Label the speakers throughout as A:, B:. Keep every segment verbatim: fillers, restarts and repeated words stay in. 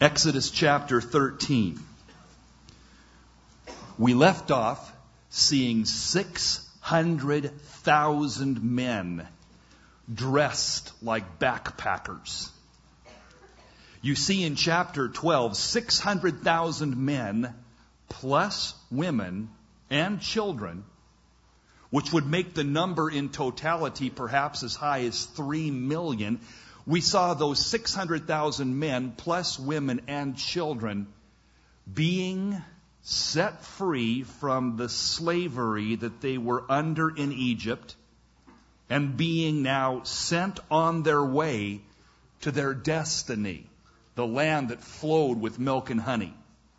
A: Exodus chapter thirteen. We left off seeing six hundred thousand men dressed like backpackers. You see in chapter twelve, six hundred thousand men plus women and children, which would make the number in totality perhaps as high as three million. We saw those six hundred thousand men plus women and children being set free from the slavery that they were under in Egypt and being now sent on their way to their destiny, the land that flowed with milk and honey.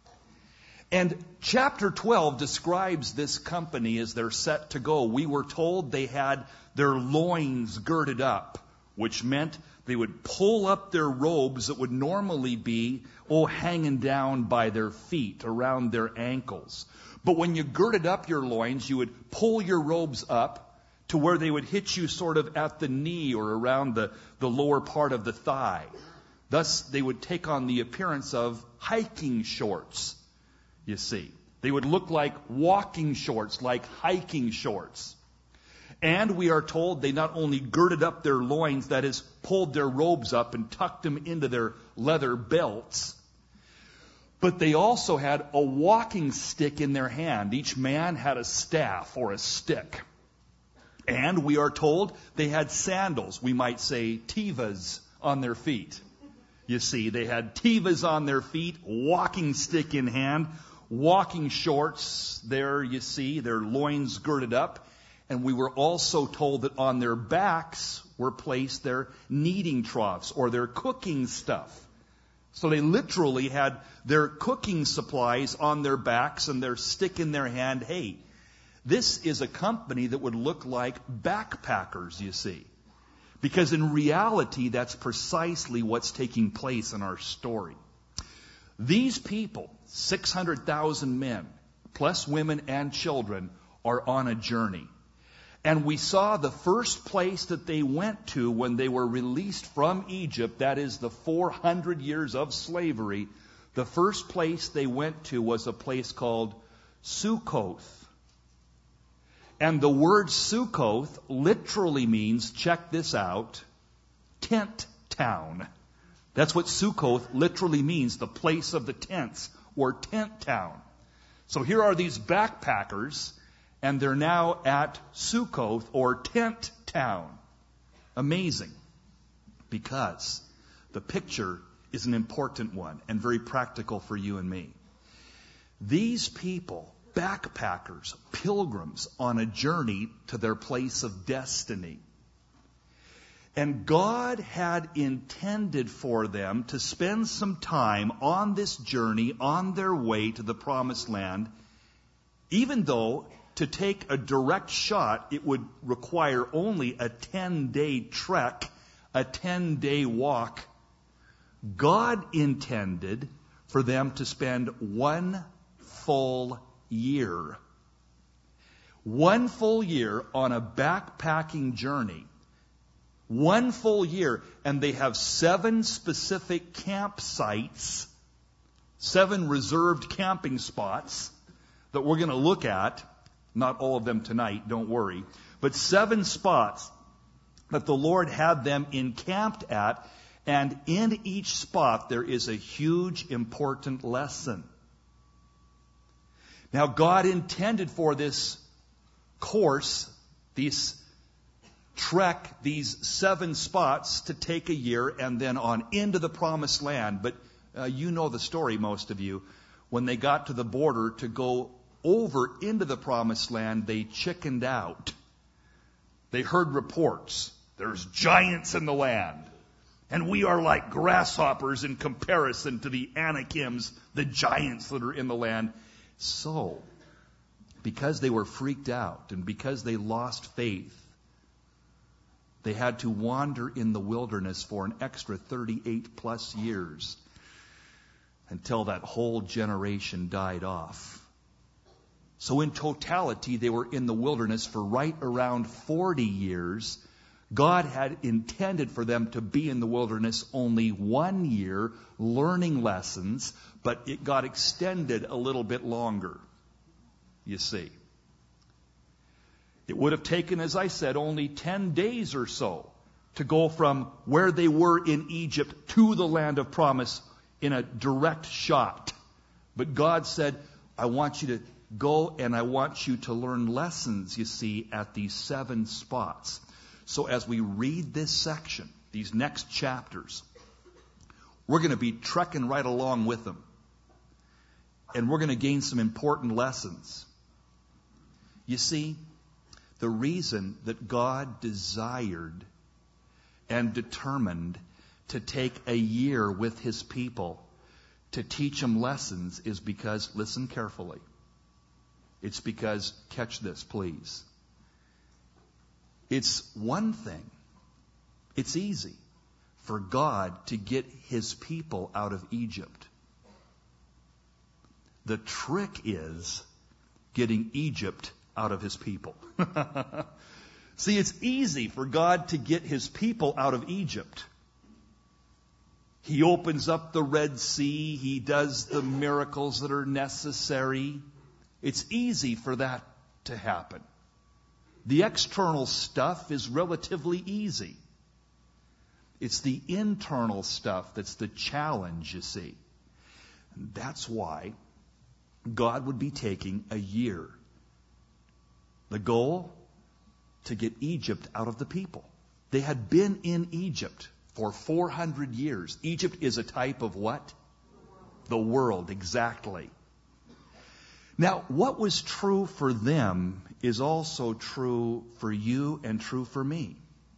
A: And chapter twelve describes this company as they're set to go. We were told they had their loins girded up, which meant they would pull up their robes that would normally be, oh, hanging down by their feet, around their ankles. But when you girded up your loins, you would pull your robes up to where they would hit you sort of at the knee or around the, the lower part of the thigh. Thus, they would take on the appearance of hiking shorts, you see. They would look like walking shorts, like hiking shorts. And we are told they not only girded up their loins, that is, pulled their robes up and tucked them into their leather belts, but they also had a walking stick in their hand. Each man had a staff or a stick. And we are told they had sandals, we might say tivas, on their feet. You see, they had tivas on their feet, walking stick in hand, walking shorts there, you see, their loins girded up. And we were also told that on their backs were placed their kneading troughs or their cooking stuff. So they literally had their cooking supplies on their backs and their stick in their hand. Hey, this is a company that would look like backpackers, you see. Because in reality, that's precisely what's taking place in our story. These people, six hundred thousand men, plus women and children, are on a journey. And we saw the first place that they went to when they were released from Egypt, that is the four hundred years of slavery, the first place they went to was a place called Sukkoth. And the word Sukkoth literally means, check this out, tent town. That's what Sukkoth literally means, the place of the tents, or tent town. So here are these backpackers, and they're now at Sukkoth, or tent town. Amazing. Because the picture is an important one and very practical for you and me. These people, backpackers, pilgrims on a journey to their place of destiny. And God had intended for them to spend some time on this journey, on their way to the promised land, even though to take a direct shot, it would require only a ten-day trek, a ten-day walk. God intended for them to spend one full year. One full year on a backpacking journey. One full year. And they have seven specific campsites, seven reserved camping spots that we're going to look at. Not all of them tonight, don't worry. But seven spots that the Lord had them encamped at. And in each spot there is a huge, important lesson. Now God intended for this course, this trek, these seven spots to take a year and then on into the promised land. But uh, you know the story, most of you. When they got to the border to go over into the promised land, they chickened out. They heard reports. There's giants in the land. And we are like grasshoppers in comparison to the Anakims, the giants that are in the land. So, because they were freaked out and because they lost faith, they had to wander in the wilderness for an extra thirty-eight plus years until that whole generation died off. So in totality, they were in the wilderness for right around forty years, God had intended for them to be in the wilderness only one year, learning lessons, but it got extended a little bit longer, you see. It would have taken, as I said, only ten days or so to go from where they were in Egypt to the land of promise in a direct shot. But God said, I want you to go and I want you to learn lessons, you see, at these seven spots. So as we read this section, these next chapters, we're going to be trekking right along with them. And we're going to gain some important lessons. You see, the reason that God desired and determined to take a year with His people to teach them lessons is because, listen carefully, it's because, catch this please, it's one thing, it's easy for God to get His people out of Egypt. The trick is getting Egypt out of His people. See, it's easy for God to get His people out of Egypt. He opens up the Red Sea. He does the miracles that are necessary. It's easy for that to happen. The external stuff is relatively easy. It's the internal stuff that's the challenge, you see. And that's why God would be taking a year. The goal? To get Egypt out of the people. They had been in Egypt for four hundred years. Egypt is a type of what? The world, exactly. Now, what was true for them is also true for you and true for me.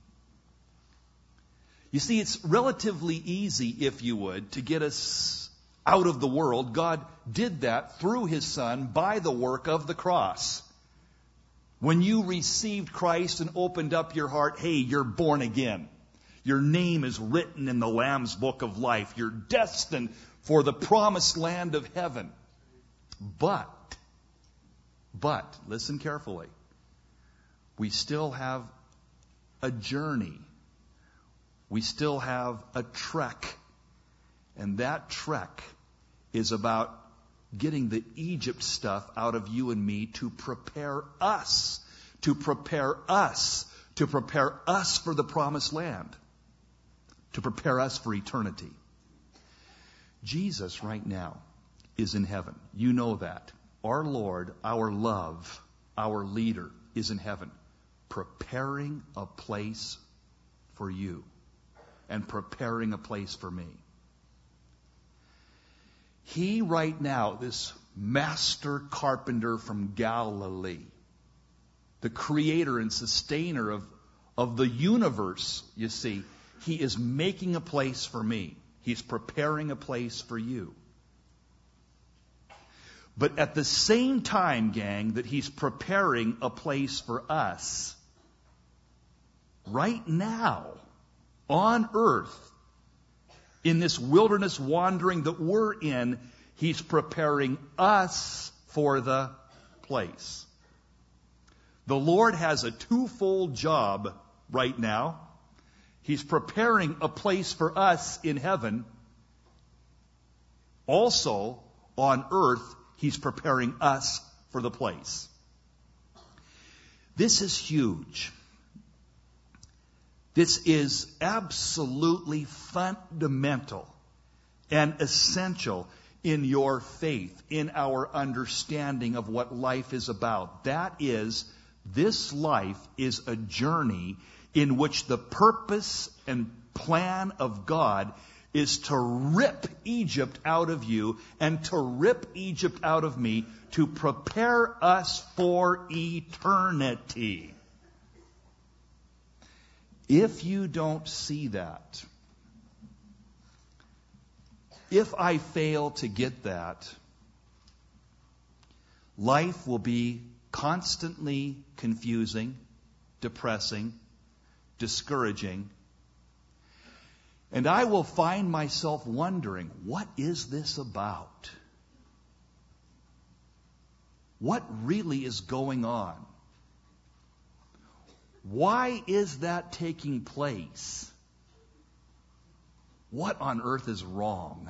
A: You see, it's relatively easy, if you would, to get us out of the world. God did that through His Son by the work of the cross. When you received Christ and opened up your heart, hey, you're born again. Your name is written in the Lamb's Book of Life. You're destined for the promised land of heaven. But, but, listen carefully. We still have a journey. We still have a trek. And that trek is about getting the Egypt stuff out of you and me to prepare us, to prepare us, to prepare us for the promised land, to prepare us for eternity. Jesus right now is in heaven. You know that. Our Lord, our love, our leader is in heaven, preparing a place for you and preparing a place for me. He right now, this master carpenter from Galilee, the creator and sustainer of, of the universe, you see, He is making a place for me. He's preparing a place for you. But at the same time, gang, that He's preparing a place for us, right now, on earth, in this wilderness wandering that we're in, He's preparing us for the place. The Lord has a twofold job right now. He's preparing a place for us in heaven. Also, on earth, He's preparing us for the place. This is huge. This is absolutely fundamental and essential in your faith, in our understanding of what life is about. That is, this life is a journey in which the purpose and plan of God is to rip Egypt out of you and to rip Egypt out of me to prepare us for eternity. If you don't see that, if I fail to get that, life will be constantly confusing, depressing, discouraging, and I will find myself wondering, what is this about? What really is going on? Why is that taking place? What on earth is wrong?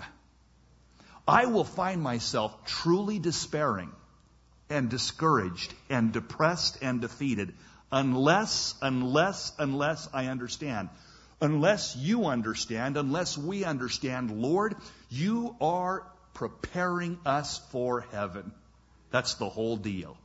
A: I will find myself truly despairing and discouraged and depressed and defeated unless, unless, unless I understand. Unless you understand, unless we understand, Lord, you are preparing us for heaven. That's the whole deal.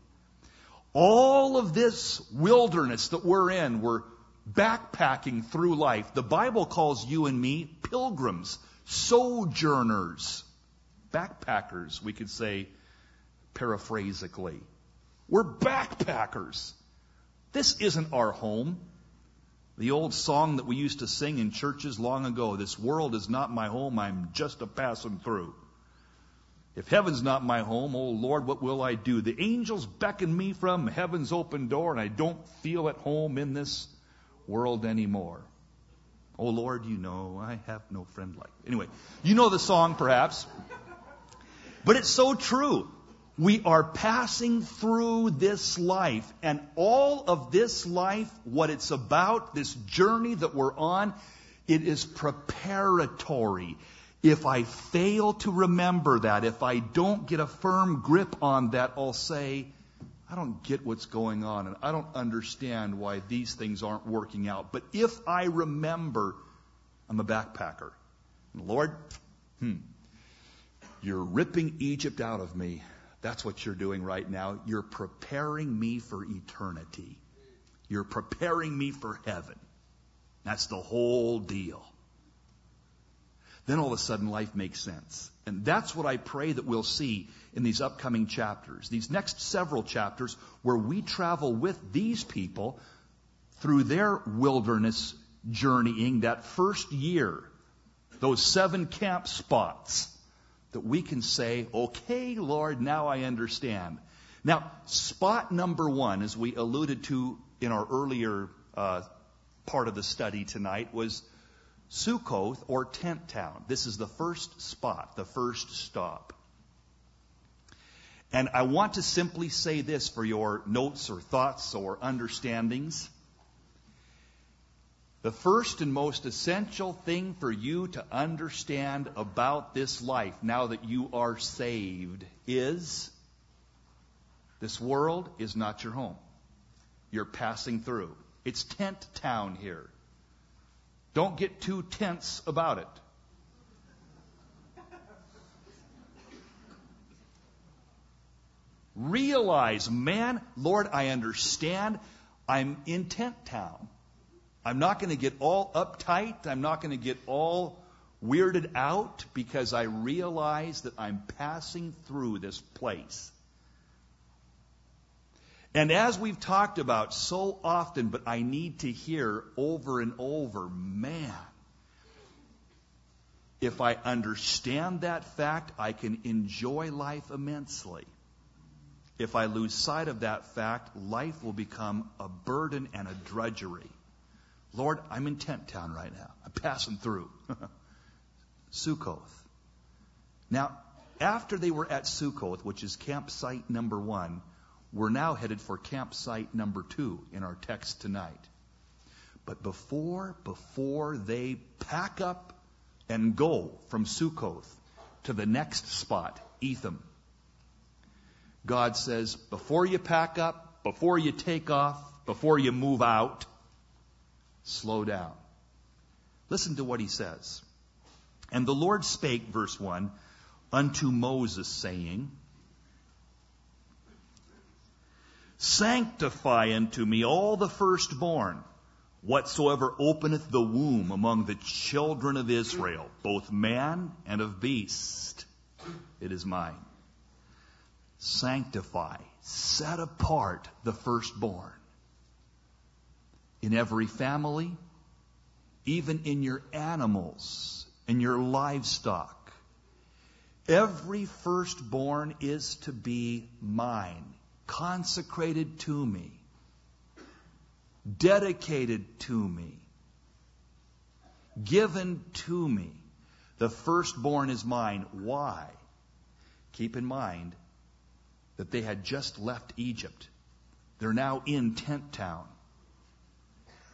A: All of this wilderness that we're in, we're backpacking through life. The Bible calls you and me pilgrims, sojourners, backpackers, we could say paraphrasically. We're backpackers. This isn't our home. The old song that we used to sing in churches long ago, this world is not my home, I'm just a passing through. If heaven's not my home, oh Lord, what will I do? The angels beckon me from heaven's open door, and I don't feel at home in this world anymore. Oh Lord, you know, I have no friend like you. Anyway, you know the song perhaps. But it's so true. We are passing through this life, and all of this life, what it's about, this journey that we're on, it is preparatory. If I fail to remember that, if I don't get a firm grip on that, I'll say, I don't get what's going on, and I don't understand why these things aren't working out. But if I remember, I'm a backpacker. And Lord, hmm, you're ripping Egypt out of me. That's what you're doing right now. You're preparing me for eternity. You're preparing me for heaven. That's the whole deal. Then all of a sudden life makes sense. And that's what I pray that we'll see in these upcoming chapters. These next several chapters where we travel with these people through their wilderness journeying, that first year, those seven camp spots, that we can say, okay, Lord, now I understand. Now, spot number one, as we alluded to in our earlier uh, part of the study tonight, was Sukkoth, or Tent Town. This is the first spot, the first stop. And I want to simply say this for your notes or thoughts or understandings. The first and most essential thing for you to understand about this life, now that you are saved, is this world is not your home. You're passing through. It's tent town here. Don't get too tense about it. Realize, man, Lord, I understand. I'm in tent town. I'm not going to get all uptight. I'm not going to get all weirded out because I realize that I'm passing through this place. And as we've talked about so often, but I need to hear over and over, man, if I understand that fact, I can enjoy life immensely. If I lose sight of that fact, life will become a burden and a drudgery. Lord, I'm in tent town right now. I'm passing through. Sukkoth. Now, after they were at Sukkoth, which is campsite number one, we're now headed for campsite number two in our text tonight. But before, before they pack up and go from Sukkoth to the next spot, Etham, God says, before you pack up, before you take off, before you move out, slow down. Listen to what he says. And the Lord spake, verse one, unto Moses, saying, sanctify unto me all the firstborn, whatsoever openeth the womb among the children of Israel, both man and of beast, it is mine. Sanctify, set apart the firstborn. In every family, even in your animals, in your livestock, every firstborn is to be mine, consecrated to me, dedicated to me, given to me. The firstborn is mine. Why? Keep in mind that they had just left Egypt. They're now in tent town.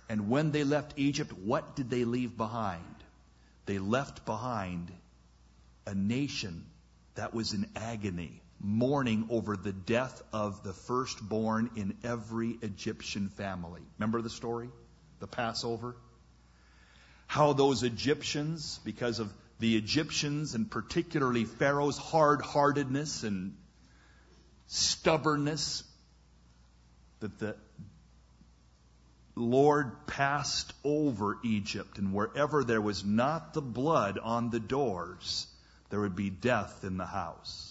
A: And when they left Egypt, what did they leave behind? They left behind a nation that was in agony, mourning over the death of the firstborn in every Egyptian family. Remember the story? The Passover? How those Egyptians, because of the Egyptians and particularly Pharaoh's hard-heartedness and stubbornness, that the Lord passed over Egypt, and wherever there was not the blood on the doors, there would be death in the house.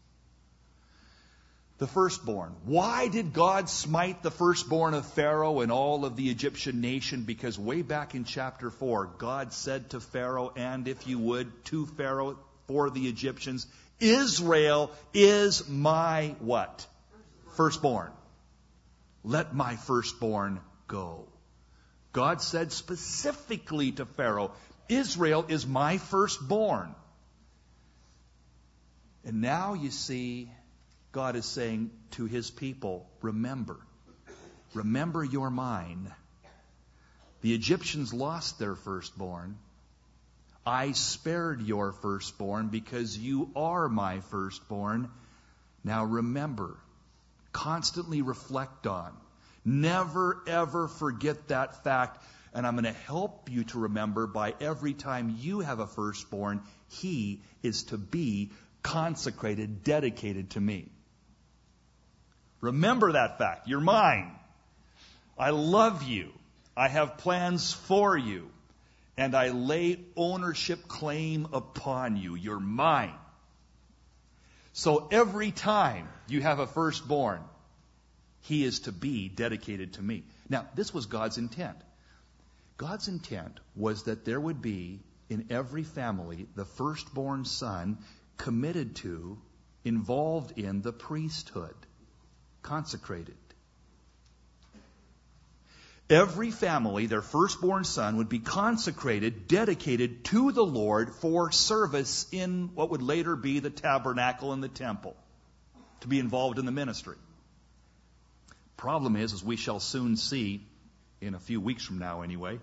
A: The firstborn. Why did God smite the firstborn of Pharaoh and all of the Egyptian nation? Because way back in chapter four, God said to Pharaoh, and if you would, to Pharaoh, for the Egyptians, Israel is my what? Firstborn. Let my firstborn go. God said specifically to Pharaoh, Israel is my firstborn. And now you see, God is saying to his people, remember, remember you're mine. The Egyptians lost their firstborn. I spared your firstborn because you are my firstborn. Now remember, constantly reflect on. Never, ever forget that fact. And I'm going to help you to remember by every time you have a firstborn, he is to be consecrated, dedicated to me. Remember that fact. You're mine. I love you. I have plans for you. And I lay ownership claim upon you. You're mine. So every time you have a firstborn, he is to be dedicated to me. Now, this was God's intent. God's intent was that there would be in every family the firstborn son committed to, involved in the priesthood, consecrated. Every family, their firstborn son would be consecrated, dedicated to the Lord for service in what would later be the tabernacle and the temple, to be involved in the ministry. Problem is, as we shall soon see, in a few weeks from now anyway,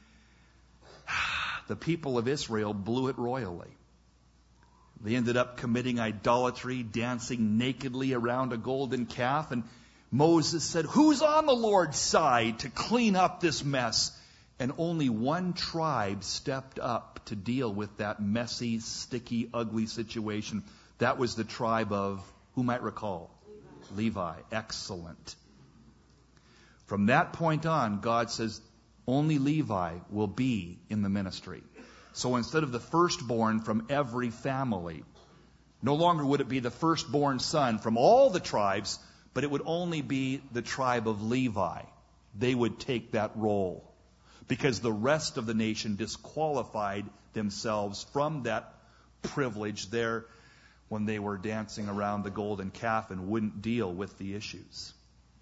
A: the people of Israel blew it royally. They ended up committing idolatry, dancing nakedly around a golden calf, and Moses said, who's on the Lord's side to clean up this mess? And only one tribe stepped up to deal with that messy, sticky, ugly situation. That was the tribe of, who might recall? Levi. Levi. Excellent. From that point on, God says, only Levi will be in the ministry. So instead of the firstborn from every family, no longer would it be the firstborn son from all the tribes, but it would only be the tribe of Levi. They would take that role because the rest of the nation disqualified themselves from that privilege there when they were dancing around the golden calf and wouldn't deal with the issues.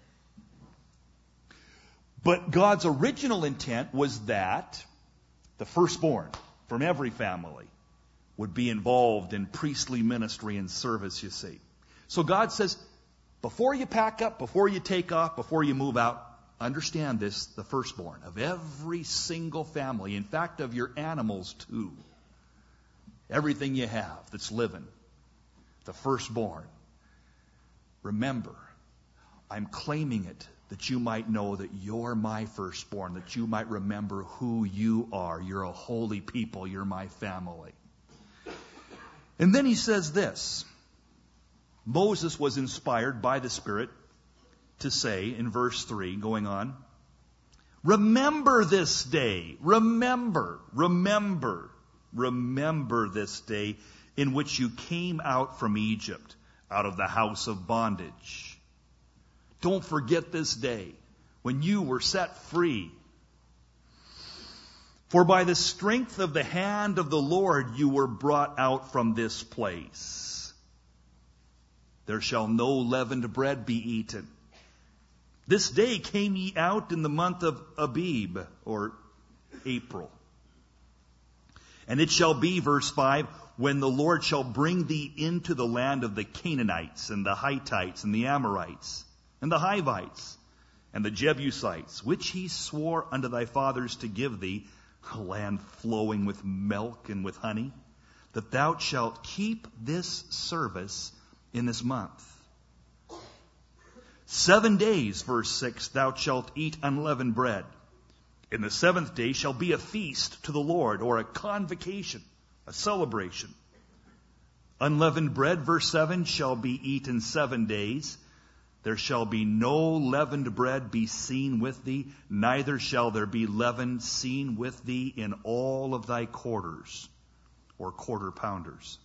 A: But God's original intent was that the firstborn from every family would be involved in priestly ministry and service, you see. So God says, before you pack up, before you take off, before you move out, understand this, the firstborn of every single family, in fact, of your animals too. Everything you have that's living, the firstborn. Remember, I'm claiming it that you might know that you're my firstborn, that you might remember who you are. You're a holy people. You're my family. And then he says this. Moses was inspired by the Spirit to say in verse three, going on, remember this day, remember, remember, remember this day in which you came out from Egypt, out of the house of bondage. Don't forget this day when you were set free. For by the strength of the hand of the Lord you were brought out from this place. There shall no leavened bread be eaten. This day came ye out in the month of Abib, or April. And it shall be, verse five, when the Lord shall bring thee into the land of the Canaanites and the Hittites and the Amorites and the Hivites and the Jebusites, which he swore unto thy fathers to give thee, a land flowing with milk and with honey, that thou shalt keep this service in this month. Seven days, verse six, thou shalt eat unleavened bread. In the seventh day shall be a feast to the Lord, or a convocation, a celebration. Unleavened bread, verse seven, shall be eaten seven days. There shall be no leavened bread be seen with thee, neither shall there be leaven seen with thee in all of thy quarters, or quarter pounders.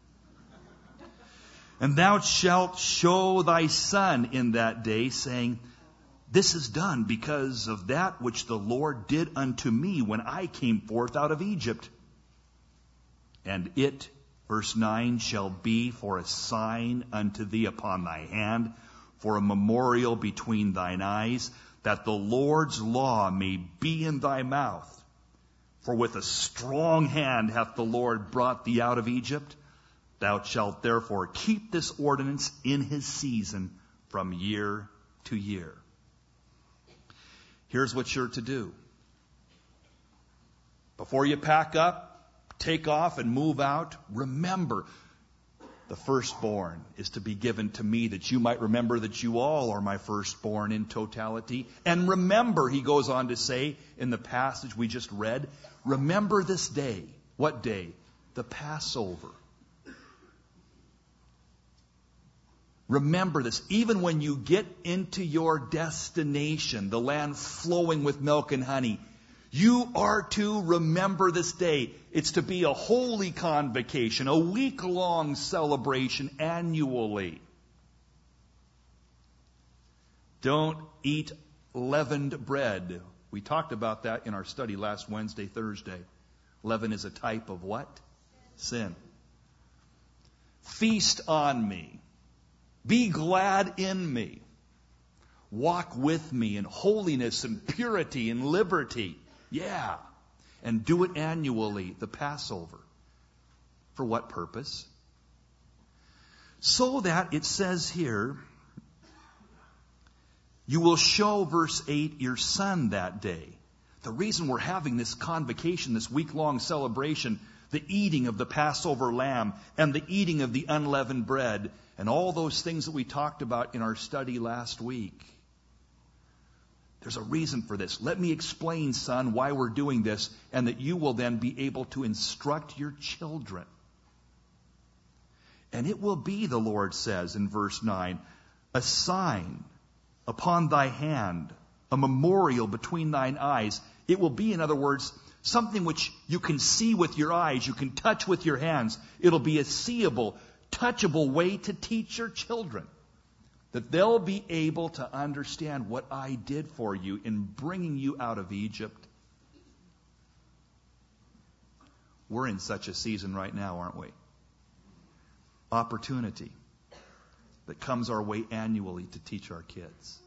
A: And thou shalt show thy son in that day, saying, this is done because of that which the Lord did unto me when I came forth out of Egypt. And it, verse nine, shall be for a sign unto thee upon thy hand, for a memorial between thine eyes, that the Lord's law may be in thy mouth. For with a strong hand hath the Lord brought thee out of Egypt. Thou shalt therefore keep this ordinance in his season from year to year. Here's what you're to do. Before you pack up, take off, and move out, remember, the firstborn is to be given to me, that you might remember that you all are my firstborn in totality. And remember, he goes on to say in the passage we just read, remember this day. What day? The Passover. Remember this. Even when you get into your destination, the land flowing with milk and honey, you are to remember this day. It's to be a holy convocation, a week-long celebration annually. Don't eat leavened bread. We talked about that in our study last Wednesday, Thursday. Leaven is a type of what? Sin. Feast on me. Be glad in me. Walk with me in holiness and purity and liberty. Yeah. And do it annually, the Passover. For what purpose? So that it says here, you will show, verse eight, your son that day. The reason we're having this convocation, this week-long celebration, the eating of the Passover lamb and the eating of the unleavened bread, and all those things that we talked about in our study last week. There's a reason for this. Let me explain, son, why we're doing this, and that you will then be able to instruct your children. And it will be, the Lord says in verse nine, a sign upon thy hand, a memorial between thine eyes. It will be, in other words, something which you can see with your eyes, you can touch with your hands. It'll be a seeable, touchable way to teach your children, that they'll be able to understand what I did for you in bringing you out of Egypt. We're in such a season right now, aren't we? Opportunity that comes our way annually to teach our kids.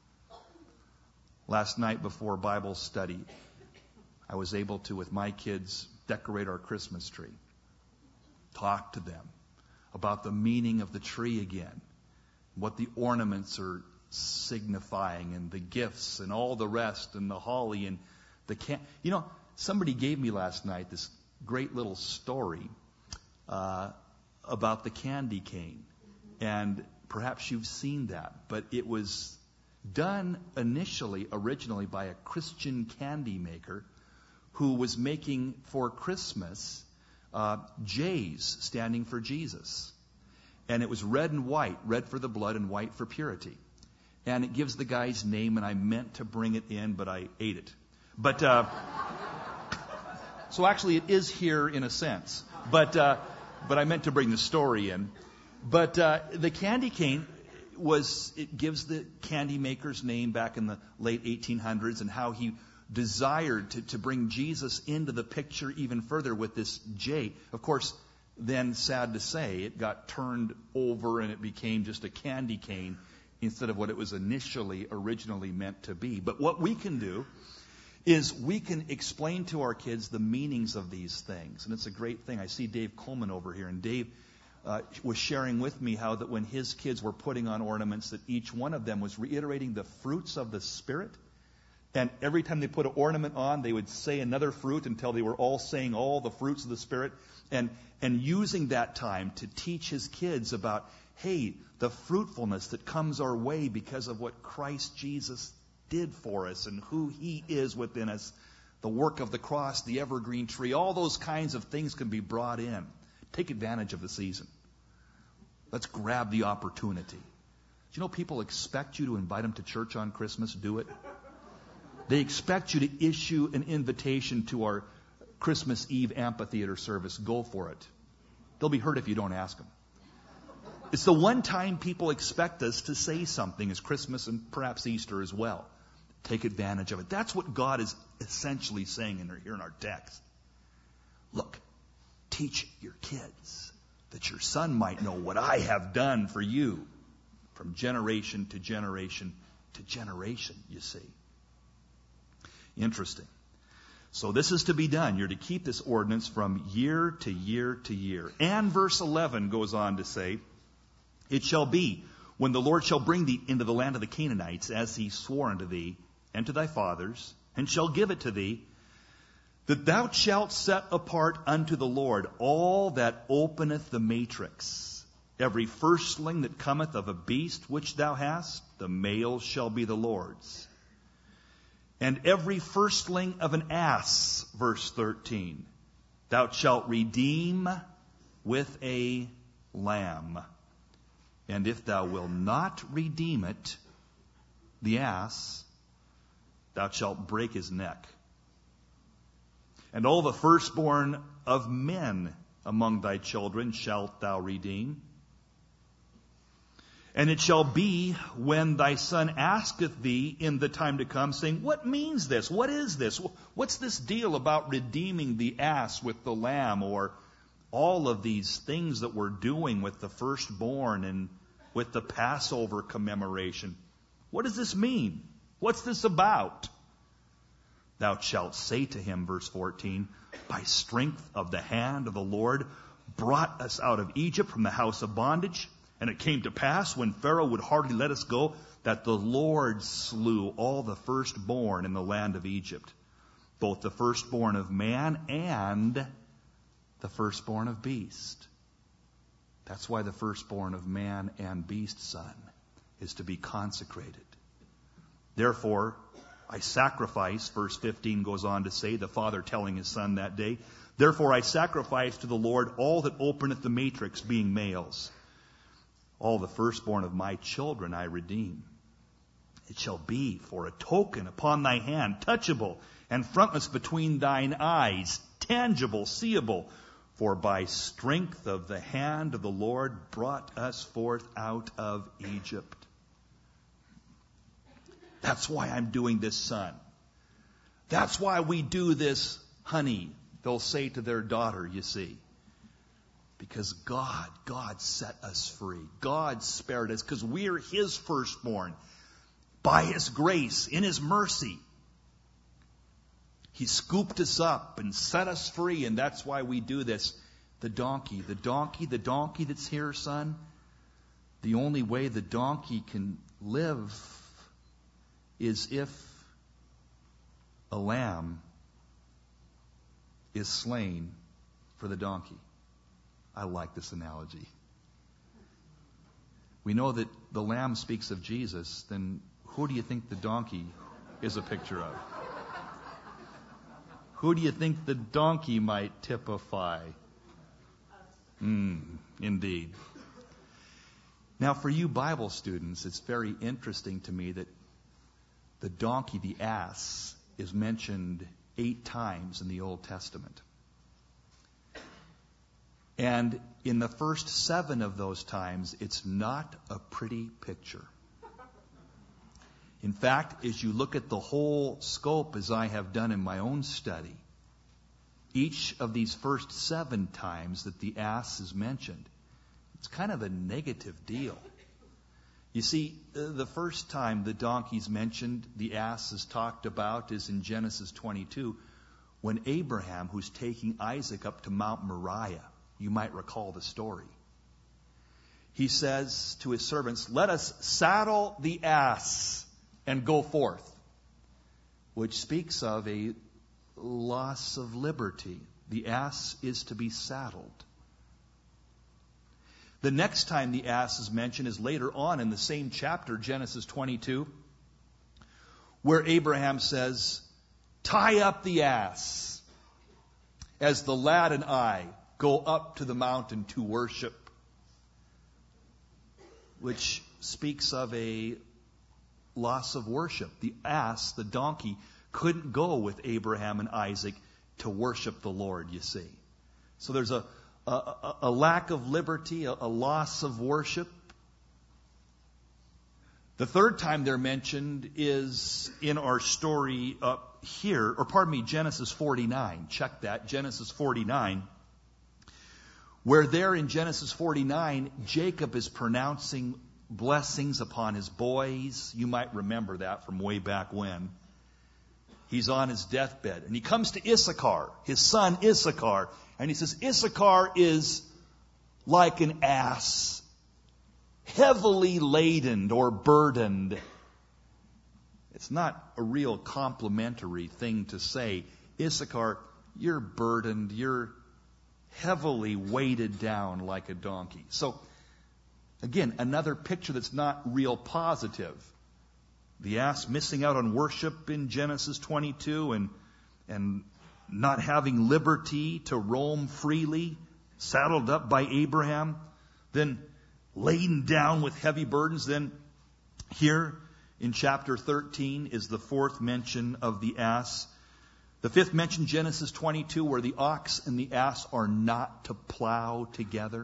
A: Last night before Bible study, I was able to, with my kids, decorate our Christmas tree. Talk to them about the meaning of the tree again, what the ornaments are signifying, and the gifts, and all the rest, and the holly, and the can. You know, somebody gave me last night this great little story uh, about the candy cane, and perhaps you've seen that, but it was done initially, originally, by a Christian candy maker who was making for Christmas Uh, J's, standing for Jesus. And it was red and white, red for the blood and white for purity. And it gives the guy's name, and I meant to bring it in, but I ate it. But, uh, so actually it is here in a sense. But, uh, but I meant to bring the story in. But uh, the candy cane was, it gives the candy maker's name back in the late eighteen hundreds, and how he desired to, to bring Jesus into the picture even further with this J. Of course, then, sad to say, it got turned over and it became just a candy cane instead of what it was initially, originally meant to be. But what we can do is we can explain to our kids the meanings of these things. And it's a great thing. I see Dave Coleman over here. And Dave, uh, was sharing with me how that when his kids were putting on ornaments, that each one of them was reiterating the fruits of the Spirit. And every time they put an ornament on, they would say another fruit until they were all saying all the fruits of the Spirit. And, and using that time to teach his kids about, hey, the fruitfulness that comes our way because of what Christ Jesus did for us and who he is within us, the work of the cross, the evergreen tree, all those kinds of things can be brought in. Take advantage of the season. Let's grab the opportunity. Do you know people expect you to invite them to church on Christmas? Do it. They expect you to issue an invitation to our Christmas Eve amphitheater service. Go for it. They'll be hurt if you don't ask them. It's the one time people expect us to say something, is Christmas and perhaps Easter as well. Take advantage of it. That's what God is essentially saying in here in our text. Look, teach your kids that your son might know what I have done for you from generation to generation to generation, you see. Interesting. So this is to be done. You're to keep this ordinance from year to year to year. And verse eleven goes on to say, it shall be, when the Lord shall bring thee into the land of the Canaanites, as he swore unto thee and to thy fathers, and shall give it to thee, that thou shalt set apart unto the Lord all that openeth the matrix. Every firstling that cometh of a beast which thou hast, the male shall be the Lord's. And every firstling of an ass, verse thirteen, thou shalt redeem with a lamb. And if thou wilt not redeem it, the ass, thou shalt break his neck. And all the firstborn of men among thy children shalt thou redeem. And it shall be, when thy son asketh thee in the time to come, saying, what means this? What is this? What's this deal about redeeming the ass with the lamb, or all of these things that we're doing with the firstborn and with the Passover commemoration? What does this mean? What's this about? Thou shalt say to him, verse fourteen, by strength of the hand of the Lord brought us out of Egypt from the house of bondage. And it came to pass, when Pharaoh would hardly let us go, that the Lord slew all the firstborn in the land of Egypt, both the firstborn of man and the firstborn of beast. That's why the firstborn of man and beast, son, is to be consecrated. Therefore, I sacrifice, verse fifteen goes on to say, the father telling his son that day, therefore I sacrifice to the Lord all that openeth the matrix, being males. All the firstborn of my children I redeem. It shall be for a token upon thy hand, touchable, and frontless between thine eyes, tangible, seeable. For by strength of the hand of the Lord brought us forth out of Egypt. That's why I'm doing this, son. That's why we do this, honey, they'll say to their daughter, you see. Because God, God set us free. God spared us because we're his firstborn. By his grace, in his mercy, he scooped us up and set us free, and that's why we do this. The donkey, the donkey, the donkey that's here, son, the only way the donkey can live is if a lamb is slain for the donkey. I like this analogy. We know that the lamb speaks of Jesus, then who do you think the donkey is a picture of? Who do you think the donkey might typify? Mm, indeed. Now, for you Bible students, it's very interesting to me that the donkey, the ass, is mentioned eight times in the Old Testament. And in the first seven of those times, it's not a pretty picture. In fact, as you look at the whole scope, as I have done in my own study, each of these first seven times that the ass is mentioned, it's kind of a negative deal. You see, the first time the donkey's mentioned, the ass is talked about, is in Genesis twenty-two, when Abraham, who's taking Isaac up to Mount Moriah, you might recall the story. he says to his servants, let us saddle the ass and go forth, which speaks of a loss of liberty. The ass is to be saddled. The next time the ass is mentioned is later on in the same chapter, Genesis twenty-two, where Abraham says, tie up the ass as the lad and I go up to the mountain to worship, which speaks of a loss of worship. The ass, the donkey, couldn't go with Abraham and Isaac to worship the Lord, you see. So there's a, a, a lack of liberty, a, a loss of worship. The third time they're mentioned is in our story up here, or pardon me, Genesis forty-nine. Check that, Genesis forty-nine. Where there in Genesis forty-nine, Jacob is pronouncing blessings upon his boys. You might remember that from way back when. He's on his deathbed. And he comes to Issachar, his son Issachar, and he says, Issachar is like an ass, heavily laden or burdened. It's not a real complimentary thing to say. Issachar, you're burdened, you're heavily weighted down like a donkey. So, again, another picture that's not real positive. The ass missing out on worship in Genesis twenty-two and, and not having liberty to roam freely, saddled up by Abraham, then laden down with heavy burdens. Then here in chapter thirteen is the fourth mention of the ass. The fifth mention, Genesis twenty-two, where the ox and the ass are not to plow together,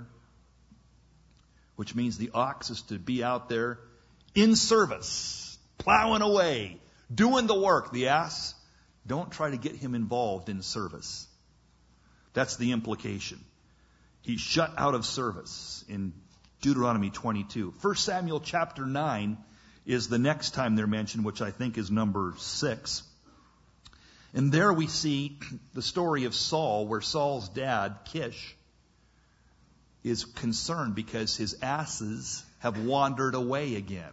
A: which means the ox is to be out there in service, plowing away, doing the work. The ass, don't try to get him involved in service. That's the implication. He's shut out of service in Deuteronomy twenty-two. First Samuel chapter nine is the next time they're mentioned, which I think is number six. And there we see the story of Saul, where Saul's dad, Kish, is concerned because his asses have wandered away again,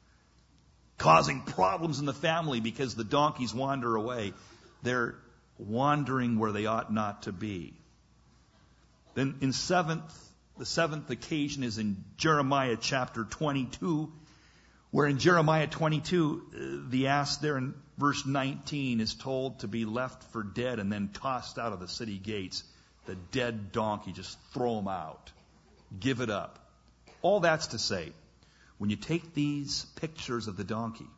A: causing problems in the family because the donkeys wander away. They're wandering where they ought not to be. Then in seventh, the seventh occasion is in Jeremiah chapter twenty-two, where in Jeremiah twenty-two, the ass there in verse nineteen is told to be left for dead and then tossed out of the city gates. The dead donkey, just throw him out. Give it up. All that's to say, when you take these pictures of the donkey,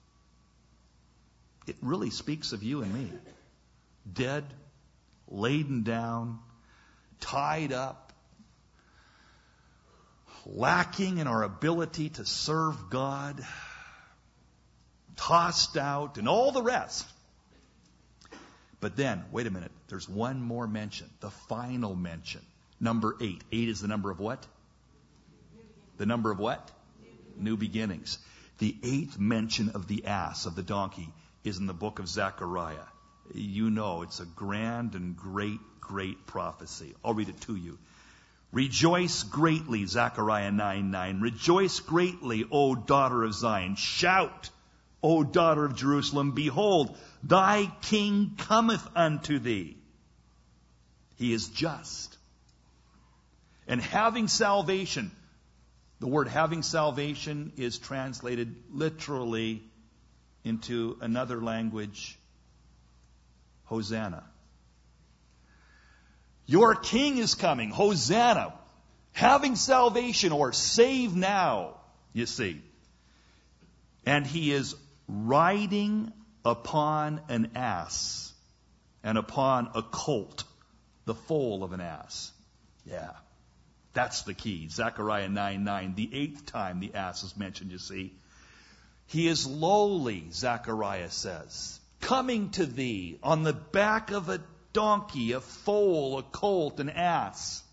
A: it really speaks of you and me. Dead, laden down, tied up, lacking in our ability to serve God, tossed out, and all the rest. But then, wait a minute, there's one more mention, the final mention, number eight. Eight is the number of what? The number of what? New beginnings. The eighth mention of the ass, of the donkey, is in the book of Zechariah. You know, it's a grand and great, great prophecy. I'll read it to you. Rejoice greatly, Zechariah nine nine. Rejoice greatly, O daughter of Zion. Shout, O daughter of Jerusalem. Behold, thy king cometh unto thee. He is just and having salvation. The word having salvation is translated literally into another language, Hosanna. Your king is coming, Hosanna, having salvation, or save now, you see. And he is riding upon an ass and upon a colt, the foal of an ass. Yeah, that's the key. Zechariah nine nine, the eighth time the ass is mentioned, you see. He is lowly, Zechariah says, coming to thee on the back of a donkey, a foal, a colt, an ass.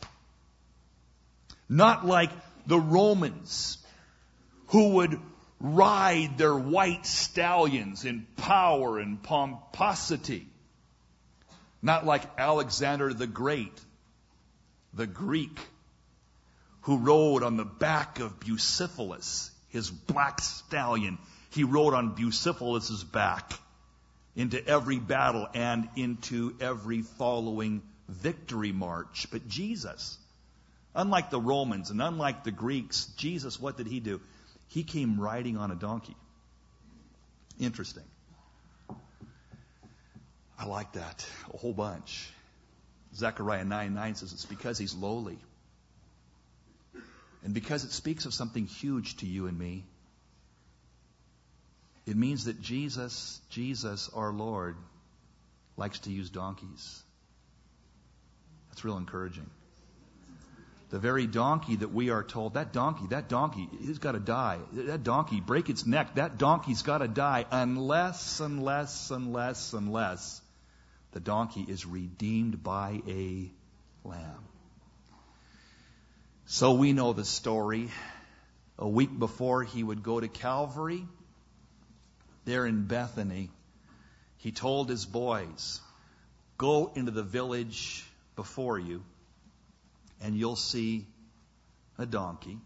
A: Not like the Romans, who would ride their white stallions in power and pomposity. Not like Alexander the Great, the Greek, who rode on the back of Bucephalus, his black stallion. He rode on Bucephalus's back into every battle and into every following victory march. But Jesus, unlike the Romans and unlike the Greeks, Jesus, what did he do? He came riding on a donkey. Interesting. I like that a whole bunch. Zechariah nine nine says it's because he's lowly. And because it speaks of something huge to you and me. It means that Jesus, Jesus, our Lord, likes to use donkeys. That's real encouraging. The very donkey that we are told, that donkey, that donkey, he's got to die. That donkey, break its neck. That donkey's got to die unless, unless, unless, unless the donkey is redeemed by a lamb. So we know the story. A week before he would go to Calvary, there in Bethany, he told his boys, go into the village before you, and you'll see a donkey.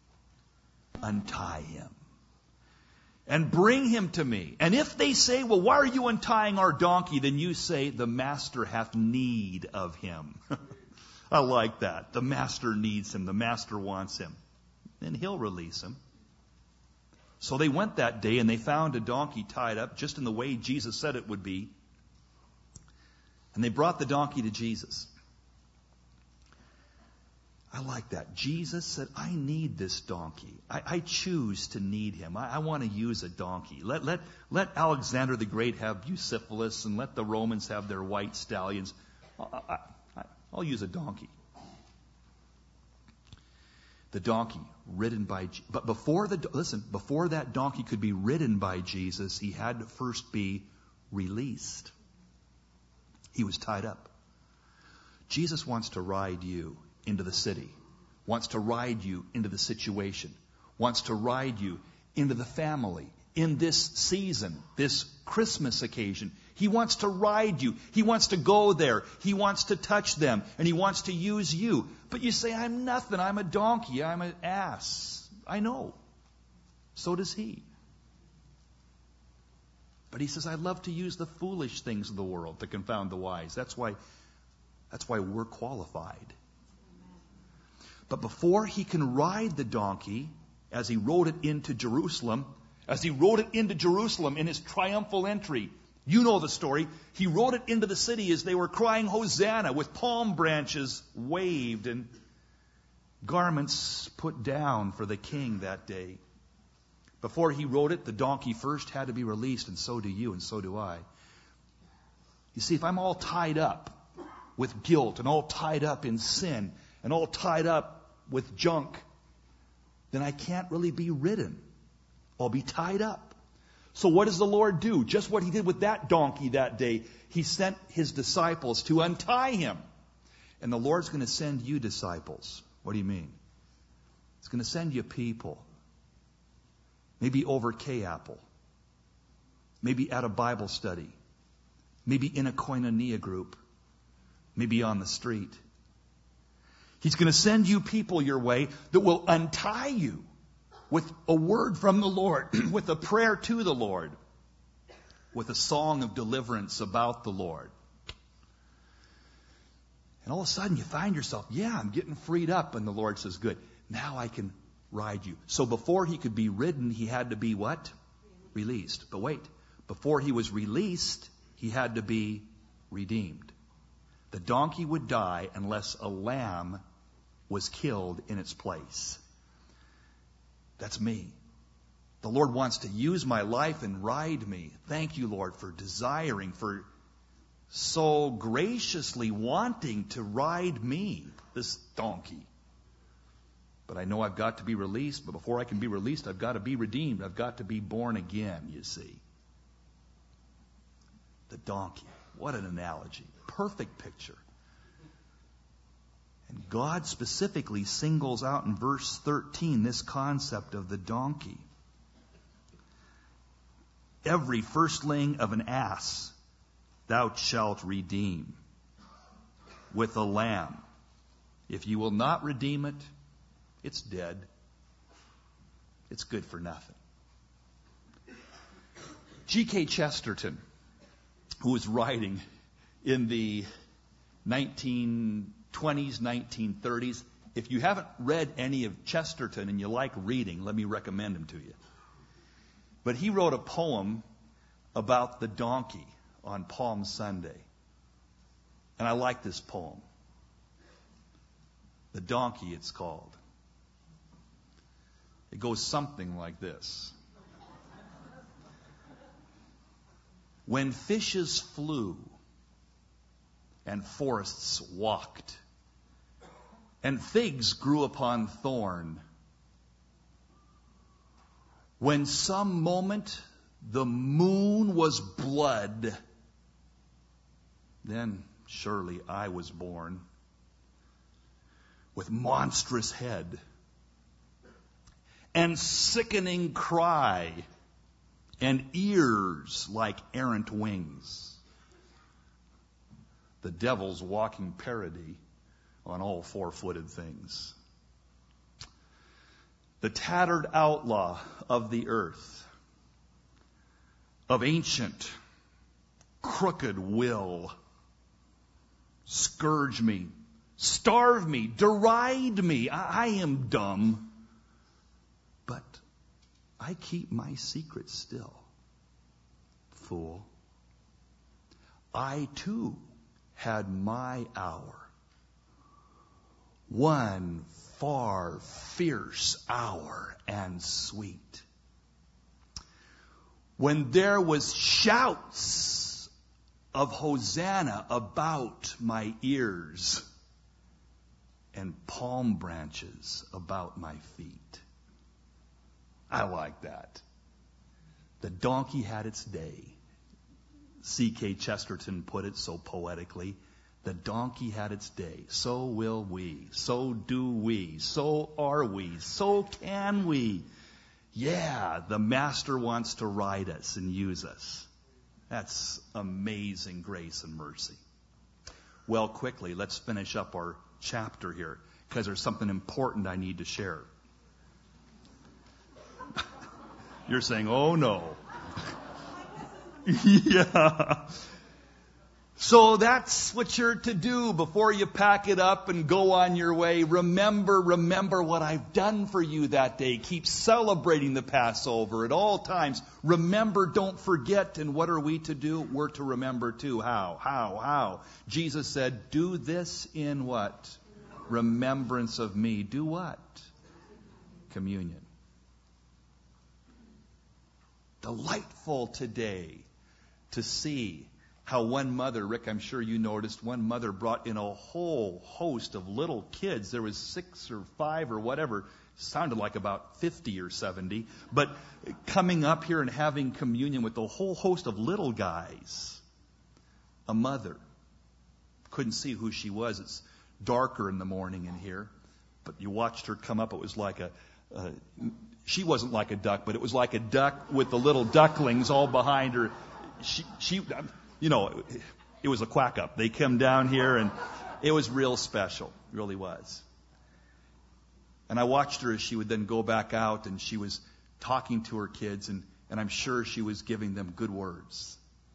A: Untie him and bring him to me. And if they say, well, why are you untying our donkey? Then you say, the master hath need of him. I like that. The master needs him. The master wants him. And he'll release him. So they went that day and they found a donkey tied up just in the way Jesus said it would be. And they brought the donkey to Jesus. I like that. Jesus said, I need this donkey. I, I choose to need him. I, I want to use a donkey. Let, let, let Alexander the Great have Bucephalus and let the Romans have their white stallions. I, I, I, I'll use a donkey. The donkey ridden by, but before the, listen, before that donkey could be ridden by Jesus, he had to first be released. He was tied up. Jesus wants to ride you into the city, wants to ride you into the situation, wants to ride you into the family in this season, this Christmas occasion. He wants to ride you. He wants to go there. He wants to touch them. And he wants to use you. But you say, I'm nothing. I'm a donkey. I'm an ass. I know. So does he. But he says, I love to use the foolish things of the world to confound the wise. That's why, that's why we're qualified. But before he can ride the donkey, as he rode it into Jerusalem, as he rode it into Jerusalem in his triumphal entry, you know the story. He rode it into the city as they were crying Hosanna with palm branches waved and garments put down for the king that day. Before he rode it, the donkey first had to be released, and so do you, and so do I. You see, if I'm all tied up with guilt and all tied up in sin and all tied up with junk, then I can't really be ridden. I'll be tied up. So what does the Lord do? Just what he did with that donkey that day. He sent his disciples to untie him. And the Lord's going to send you disciples. What do you mean? He's going to send you people. Maybe over K-Apple. Maybe at a Bible study. Maybe in a koinonia group. Maybe on the street. He's going to send you people your way that will untie you with a word from the Lord, with a prayer to the Lord, with a song of deliverance about the Lord. And all of a sudden you find yourself, yeah, I'm getting freed up. And the Lord says, good, now I can ride you. So before he could be ridden, he had to be what? Released. But wait, before he was released, he had to be redeemed. The donkey would die unless a lamb was killed in its place. That's me. The Lord wants to use my life and ride me. Thank you, Lord, for desiring, for so graciously wanting to ride me, this donkey. But I know I've got to be released. But before I can be released, I've got to be redeemed. I've got to be born again, you see. The donkey. What an analogy. Perfect picture. And God specifically singles out in verse thirteen this concept of the donkey. Every firstling of an ass thou shalt redeem with a lamb. If you will not redeem it, It's dead. It's good for nothing. G K Chesterton, who was writing in the nineteen twenties, nineteen thirties. If you haven't read any of Chesterton and you like reading, let me recommend him to you. But he wrote a poem about the donkey on Palm Sunday. And I like this poem. The Donkey, it's called. It goes something like this. When fishes flew and forests walked, and figs grew upon thorn, when some moment the moon was blood, then surely I was born, with monstrous head and sickening cry and ears like errant wings, the devil's walking parody on all four-footed things. The tattered outlaw of the earth, of ancient, crooked will, scourge me, starve me, deride me. I, I am dumb, but I keep my secret still. Fool, I too had my hour. One far fierce hour and sweet, when there was shouts of Hosanna about my ears and palm branches about my feet. I like that. The donkey had its day. C K Chesterton put it so poetically. The donkey had its day. So will we. So do we. So are we. So can we. Yeah, the Master wants to ride us and use us. That's amazing grace and mercy. Well, quickly, let's finish up our chapter here, because there's something important I need to share. You're saying, oh no. Yeah. So that's what you're to do before you pack it up and go on your way. Remember, remember what I've done for you that day. Keep celebrating the Passover at all times. Remember, don't forget. And what are we to do? We're to remember too. How? How? How? Jesus said, do this in what? Remembrance of me. Do what? Communion. Delightful today to see how one mother, Rick, I'm sure you noticed, one mother brought in a whole host of little kids. There was six or five or whatever. Sounded like about fifty or seventy. But coming up here and having communion with a whole host of little guys. A mother. Couldn't see who she was. It's darker in the morning in here. But you watched her come up. It was like a... a she wasn't like a duck, but it was like a duck with the little ducklings all behind her. She... she You know, it was a quack up. They come down here, and it was real special. It really was. And I watched her as she would then go back out, and she was talking to her kids, and, and I'm sure she was giving them good words.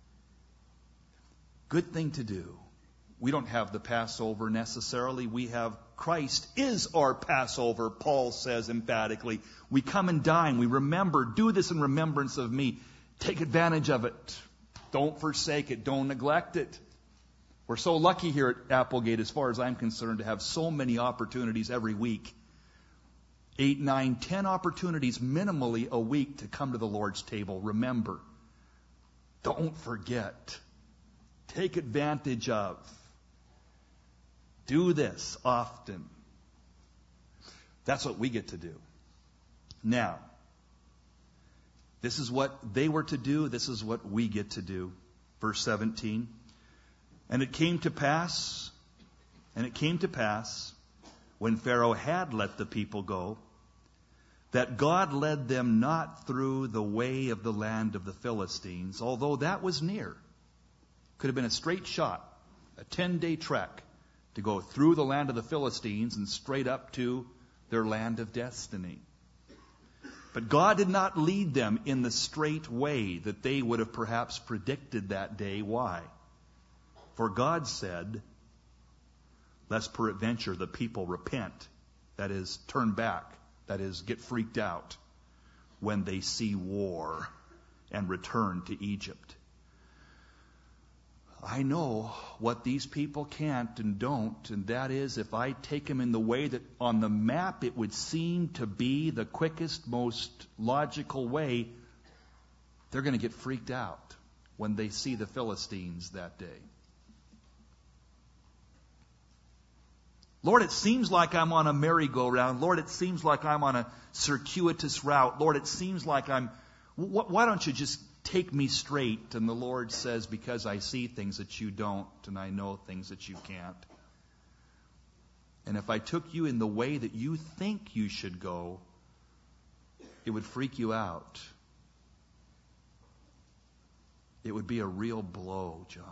A: Good thing to do. We don't have the Passover necessarily. We have Christ is our Passover, Paul says emphatically. We come and dine. We remember. Do this in remembrance of me. Take advantage of it. Don't forsake it. Don't neglect it. We're so lucky here at Applegate, as far as I'm concerned, to have so many opportunities every week. Eight, nine, ten opportunities minimally a week to come to the Lord's table. Remember. Don't forget. Take advantage of. Do this often. That's what we get to do. Now, this is what they were to do. This is what we get to do. Verse seventeen. And it came to pass, and it came to pass, when Pharaoh had let the people go, that God led them not through the way of the land of the Philistines, although that was near. Could have been a straight shot, a ten-day trek to go through the land of the Philistines and straight up to their land of destiny. But God did not lead them in the straight way that they would have perhaps predicted that day. Why? For God said, lest peradventure the people repent, that is, turn back, that is, get freaked out when they see war and return to Egypt. I know what these people can't and don't, and that is if I take them in the way that on the map it would seem to be the quickest, most logical way, they're going to get freaked out when they see the Philistines that day. Lord, it seems like I'm on a merry-go-round. Lord, it seems like I'm on a circuitous route. Lord, it seems like I'm... Why don't you just take me straight? And the Lord says, because I see things that you don't, and I know things that you can't. And if I took you in the way that you think you should go, it would freak you out. It would be a real blow, John.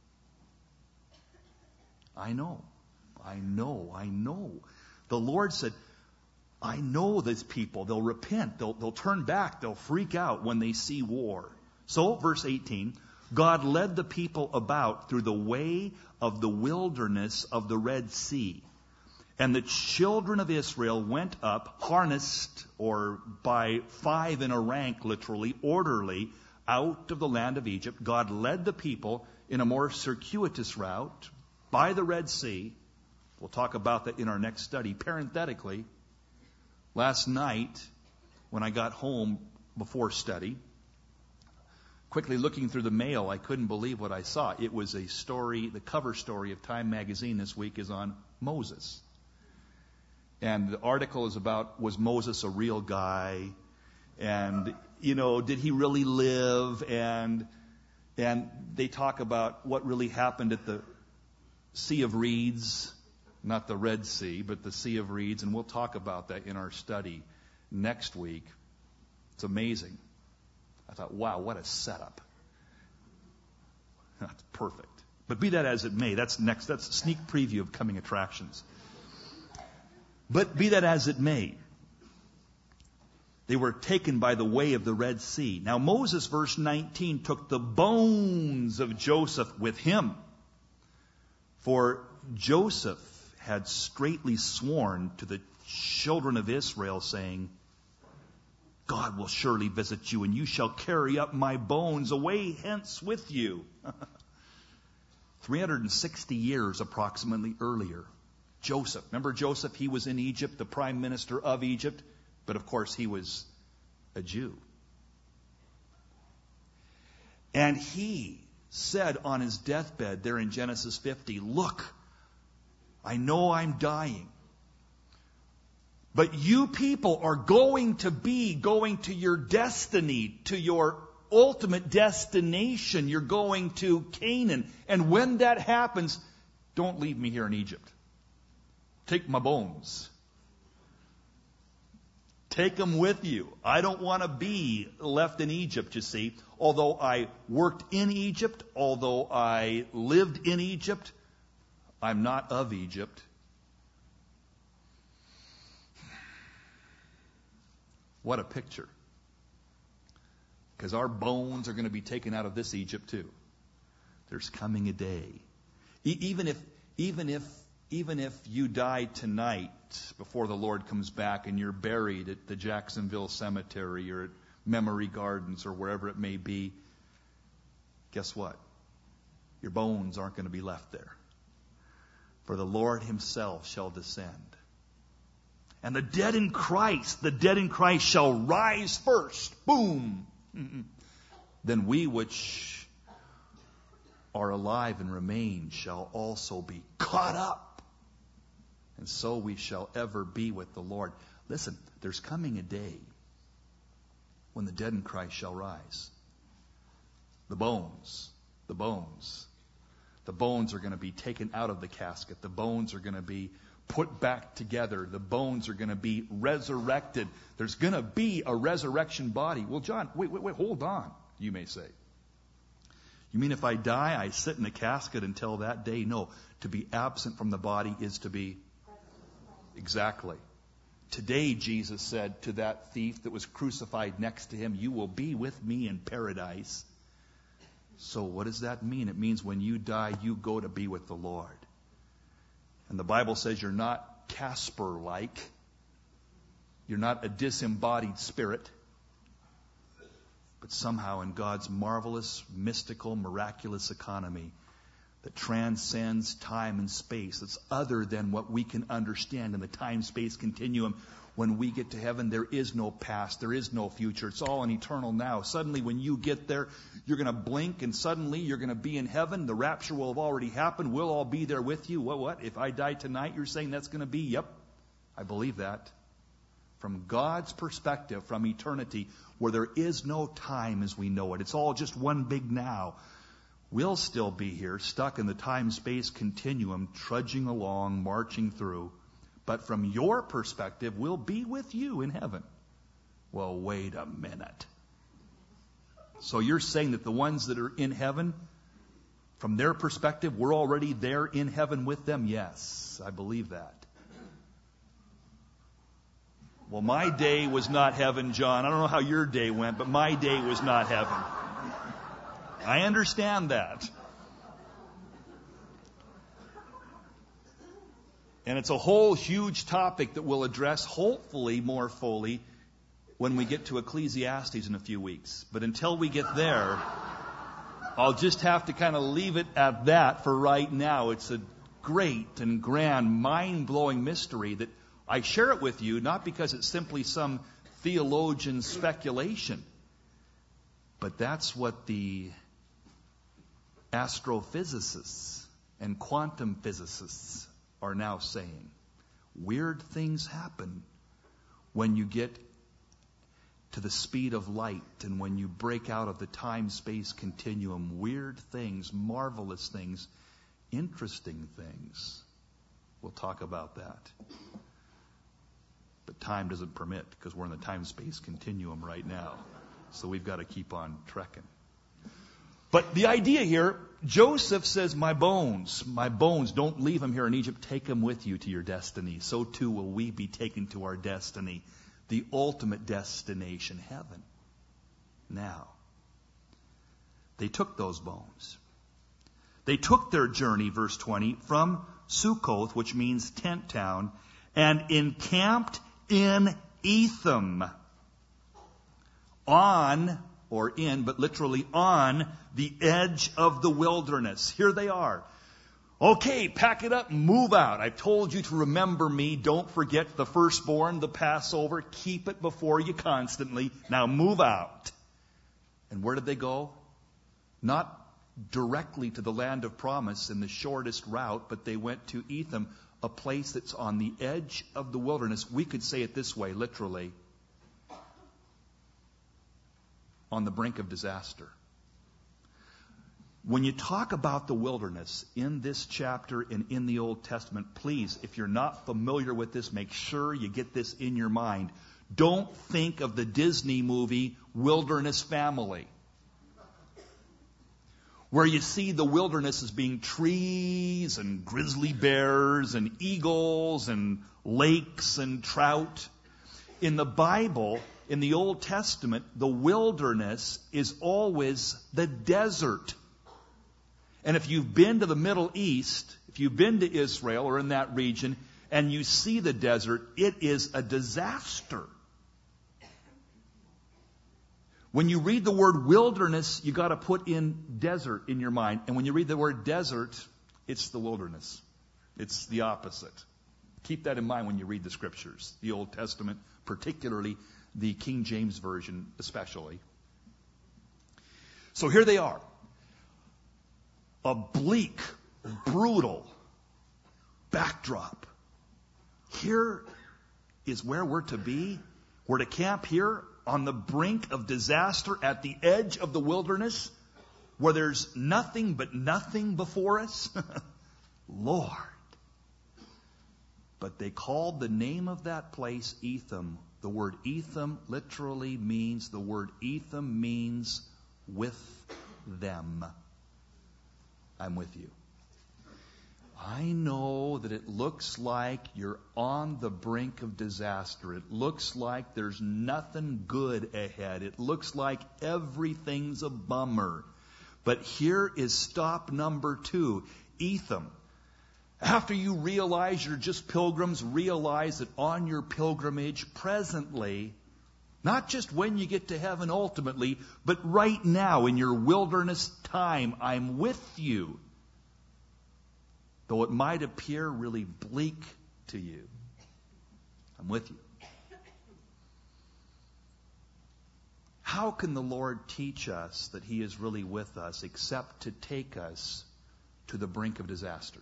A: I know. I know. I know. The Lord said, I know these people. They'll repent. They'll, they'll turn back. They'll freak out when they see war. So, verse eighteen, God led the people about through the way of the wilderness of the Red Sea. And the children of Israel went up, harnessed, or by five in a rank, literally, orderly, out of the land of Egypt. God led the people in a more circuitous route by the Red Sea. We'll talk about that in our next study. Parenthetically, last night, when I got home before study, quickly looking through the mail, I couldn't believe what I saw. It was a story, the cover story of Time magazine this week is on Moses. And the article is about, was Moses a real guy? And, you know, did he really live? And, and they talk about what really happened at the Sea of Reeds. Not the Red Sea, but the Sea of Reeds. And we'll talk about that in our study next week. It's amazing. I thought, wow, what a setup. That's perfect. But be that as it may, that's next. That's a sneak preview of coming attractions. But be that as it may, they were taken by the way of the Red Sea. Now Moses, verse nineteen, took the bones of Joseph with him. For Joseph had straitly sworn to the children of Israel, saying, God will surely visit you, and you shall carry up my bones away hence with you. three hundred sixty years approximately earlier, Joseph, remember Joseph, he was in Egypt, the prime minister of Egypt, but of course he was a Jew. And he said on his deathbed there in Genesis fifty, look, I know I'm dying. But you people are going to be going to your destiny, to your ultimate destination. You're going to Canaan. And when that happens, don't leave me here in Egypt. Take my bones. Take them with you. I don't want to be left in Egypt, you see. Although I worked in Egypt, although I lived in Egypt, I'm not of Egypt. What a picture. Because our bones are going to be taken out of this Egypt too. There's coming a day. E- even if, even if, even if you die tonight before the Lord comes back and you're buried at the Jacksonville Cemetery or at Memory Gardens or wherever it may be, guess what? Your bones aren't going to be left there. For the Lord himself shall descend. And the dead in Christ, the dead in Christ shall rise first. Boom. Mm-mm. Then we which are alive and remain shall also be caught up. And so we shall ever be with the Lord. Listen, there's coming a day when the dead in Christ shall rise. The bones, the bones. The bones are going to be taken out of the casket. The bones are going to be put back together. The bones are going to be resurrected. There's going to be a resurrection body. Well, John, wait, wait, wait, hold on, you may say. You mean if I die, I sit in a casket until that day? No. To be absent from the body is to be... Exactly. Today, Jesus said to that thief that was crucified next to him, you will be with me in paradise. So what does that mean? It means when you die, you go to be with the Lord. And the Bible says you're not Casper-like. You're not a disembodied spirit. But somehow in God's marvelous, mystical, miraculous economy that transcends time and space, that's other than what we can understand in the time-space continuum, when we get to heaven, there is no past, there is no future. It's all an eternal now. Suddenly, when you get there, you're going to blink, and suddenly you're going to be in heaven. The rapture will have already happened. We'll all be there with you. What, what? If I die tonight, you're saying that's going to be? Yep, I believe that. From God's perspective, from eternity, where there is no time as we know it. It's all just one big now. We'll still be here, stuck in the time-space continuum, trudging along, marching through. But from your perspective, we'll be with you in heaven. Well, wait a minute. So you're saying that the ones that are in heaven, from their perspective, we're already there in heaven with them? Yes, I believe that. Well, my day was not heaven, John. I don't know how your day went, but my day was not heaven. I understand that. And it's a whole huge topic that we'll address, hopefully more fully, when we get to Ecclesiastes in a few weeks. But until we get there, I'll just have to kind of leave it at that for right now. It's a great and grand, mind-blowing mystery that I share it with you, not because it's simply some theologian's speculation, but that's what the astrophysicists and quantum physicists are now saying. Weird things happen when you get to the speed of light and when you break out of the time-space continuum. Weird things, marvelous things, interesting things. We'll talk about that. But time doesn't permit, because we're in the time-space continuum right now. So we've got to keep on trekking. But the idea here, Joseph says, my bones, my bones, don't leave them here in Egypt. Take them with you to your destiny. So too will we be taken to our destiny, the ultimate destination, heaven. Now, they took those bones. They took their journey, verse twenty, from Sukkoth, which means tent town, and encamped in Etham, on, or in, but literally on, the edge of the wilderness. Here they are. Okay, pack it up and move out. I've told you to remember me. Don't forget the firstborn, the Passover. Keep it before you constantly. Now move out. And where did they go? Not directly to the land of promise in the shortest route, but they went to Etham, a place that's on the edge of the wilderness. We could say it this way, literally, on the brink of disaster. When you talk about the wilderness in this chapter and in the Old Testament, please, if you're not familiar with this, make sure you get this in your mind. Don't think of the Disney movie Wilderness Family, where you see the wilderness as being trees and grizzly bears and eagles and lakes and trout. In the Bible, in the Old Testament, the wilderness is always the desert. And if you've been to the Middle East, if you've been to Israel or in that region, and you see the desert, it is a disaster. When you read the word wilderness, you got to put in desert in your mind. And when you read the word desert, it's the wilderness. It's the opposite. Keep that in mind when you read the scriptures, the Old Testament, particularly the King James Version especially. So here they are. A bleak, brutal backdrop. Here is where we're to be. We're to camp here on the brink of disaster at the edge of the wilderness where there's nothing but nothing before us. Lord. But they called the name of that place Etham. The word Etham literally means, the word Etham means with them. I'm with you. I know that it looks like you're on the brink of disaster. It looks like there's nothing good ahead. It looks like everything's a bummer. But here is stop number two. Etham, after you realize you're just pilgrims, realize that on your pilgrimage presently, not just when you get to heaven ultimately, but right now in your wilderness time, I'm with you. Though it might appear really bleak to you, I'm with you. How can the Lord teach us that He is really with us except to take us to the brink of disaster?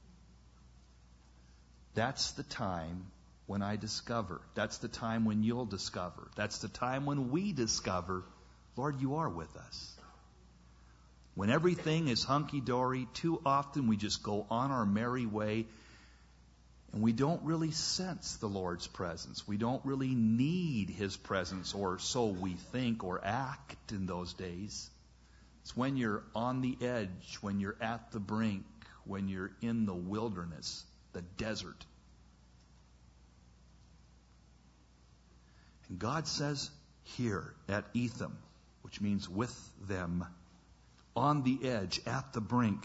A: That's the time when I discover. That's the time when you'll discover. That's the time when we discover, Lord, you are with us. When everything is hunky-dory, too often we just go on our merry way and we don't really sense the Lord's presence. We don't really need His presence, or so we think or act in those days. It's when you're on the edge, when you're at the brink, when you're in the wilderness, the desert. And God says here at Etham, which means with them, on the edge, at the brink,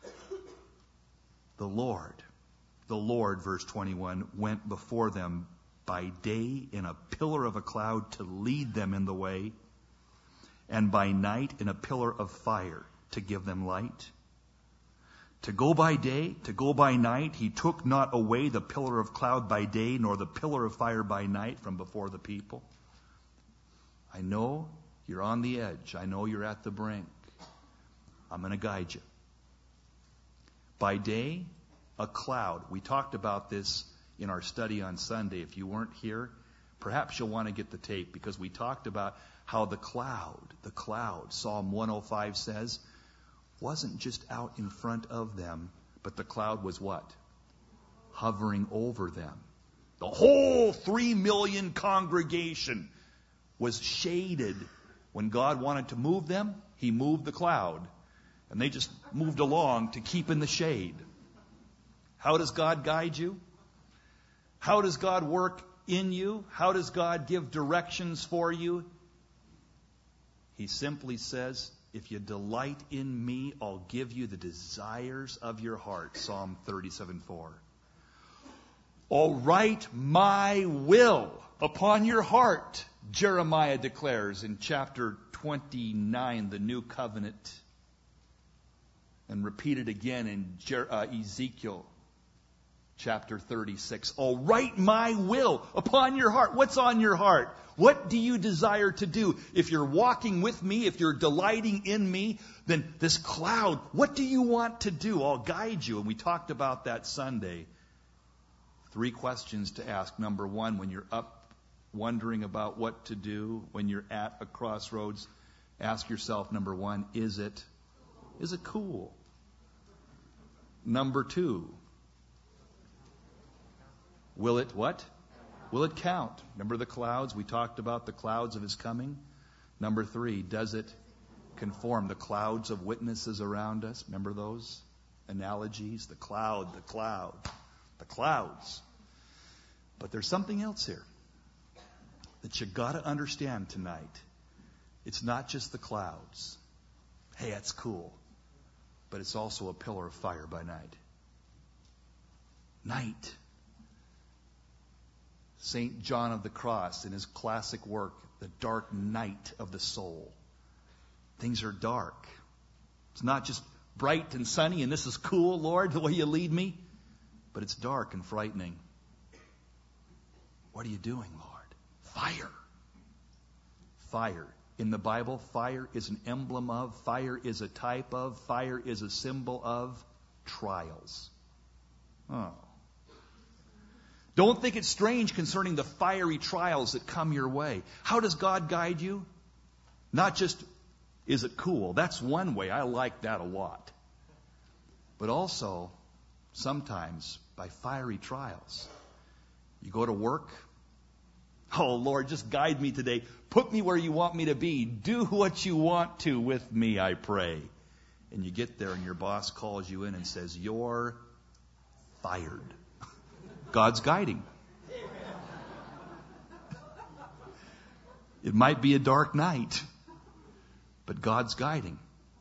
A: the Lord, the Lord, verse twenty-one, went before them by day in a pillar of a cloud to lead them in the way, and by night in a pillar of fire to give them light. To go by day, to go by night, He took not away the pillar of cloud by day, nor the pillar of fire by night from before the people. I know you're on the edge. I know you're at the brink. I'm going to guide you. By day, a cloud. We talked about this in our study on Sunday. If you weren't here, perhaps you'll want to get the tape, because we talked about how the cloud, the cloud, Psalm one oh five says, wasn't just out in front of them, but the cloud was what? Hovering over them. The whole three million congregation was shaded. When God wanted to move them, He moved the cloud. And they just moved along to keep in the shade. How does God guide you? How does God work in you? How does God give directions for you? He simply says, if you delight in me, I'll give you the desires of your heart. Psalm thirty-seven four. I'll write my will upon your heart, Jeremiah declares in chapter twenty-nine, the New Covenant. And repeated again in Jer- uh, Ezekiel chapter thirty-six. I'll write my will upon your heart. What's on your heart? What do you desire to do? If you're walking with me, if you're delighting in me, then this cloud, what do you want to do? I'll guide you. And we talked about that Sunday. Three questions to ask. Number one, when you're up wondering about what to do, when you're at a crossroads, ask yourself, number one, is it Is it cool? Number two, will it what? Will it count? Remember the clouds? We talked about the clouds of His coming. Number three, does it conform? The clouds of witnesses around us. Remember those analogies? The cloud, the cloud, the clouds. But there's something else here that you got to understand tonight. It's not just the clouds. Hey, that's cool. But it's also a pillar of fire by night. Night. Saint John of the Cross, in his classic work, The Dark Night of the Soul. Things are dark. It's not just bright and sunny and this is cool, Lord, the way you lead me. But it's dark and frightening. What are you doing, Lord? Fire. Fire. In the Bible, fire is an emblem of, fire is a type of, fire is a symbol of trials. Oh. Don't think it's strange concerning the fiery trials that come your way. How does God guide you? Not just, is it cool? That's one way. I like that a lot. But also, sometimes, by fiery trials. You go to work. Oh, Lord, just guide me today. Put me where you want me to be. Do what you want to with me, I pray. And you get there and your boss calls you in and says, you're fired. God's guiding. It might be a dark night, but God's guiding.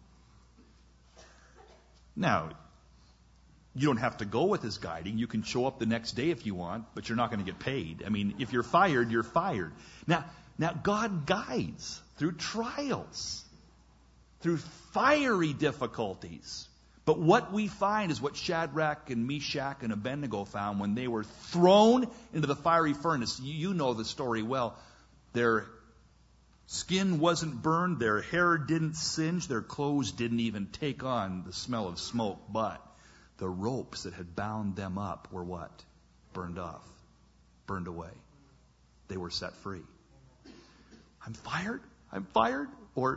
A: Now, you don't have to go with His guiding. You can show up the next day if you want, but you're not going to get paid. I mean, if you're fired, you're fired. Now, now God guides through trials, through fiery difficulties. But what we find is what Shadrach and Meshach and Abednego found when they were thrown into the fiery furnace. You know the story well. Their skin wasn't burned, their hair didn't singe, their clothes didn't even take on the smell of smoke, but the ropes that had bound them up were what? Burned off, burned away. They were set free. I'm fired? I'm fired? Or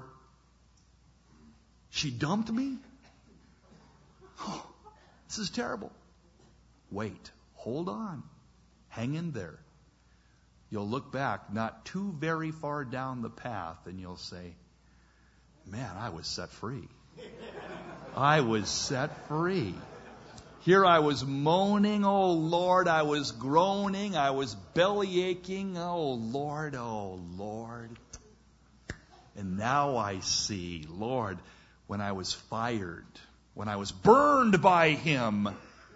A: she dumped me? Oh, this is terrible. Wait, hold on, hang in there. You'll look back not too very far down the path and you'll say, man, I was set free. I was set free. Here I was moaning, oh Lord, I was groaning, I was belly aching, oh Lord, oh Lord. And now I see, Lord, when I was fired, when I was burned by Him,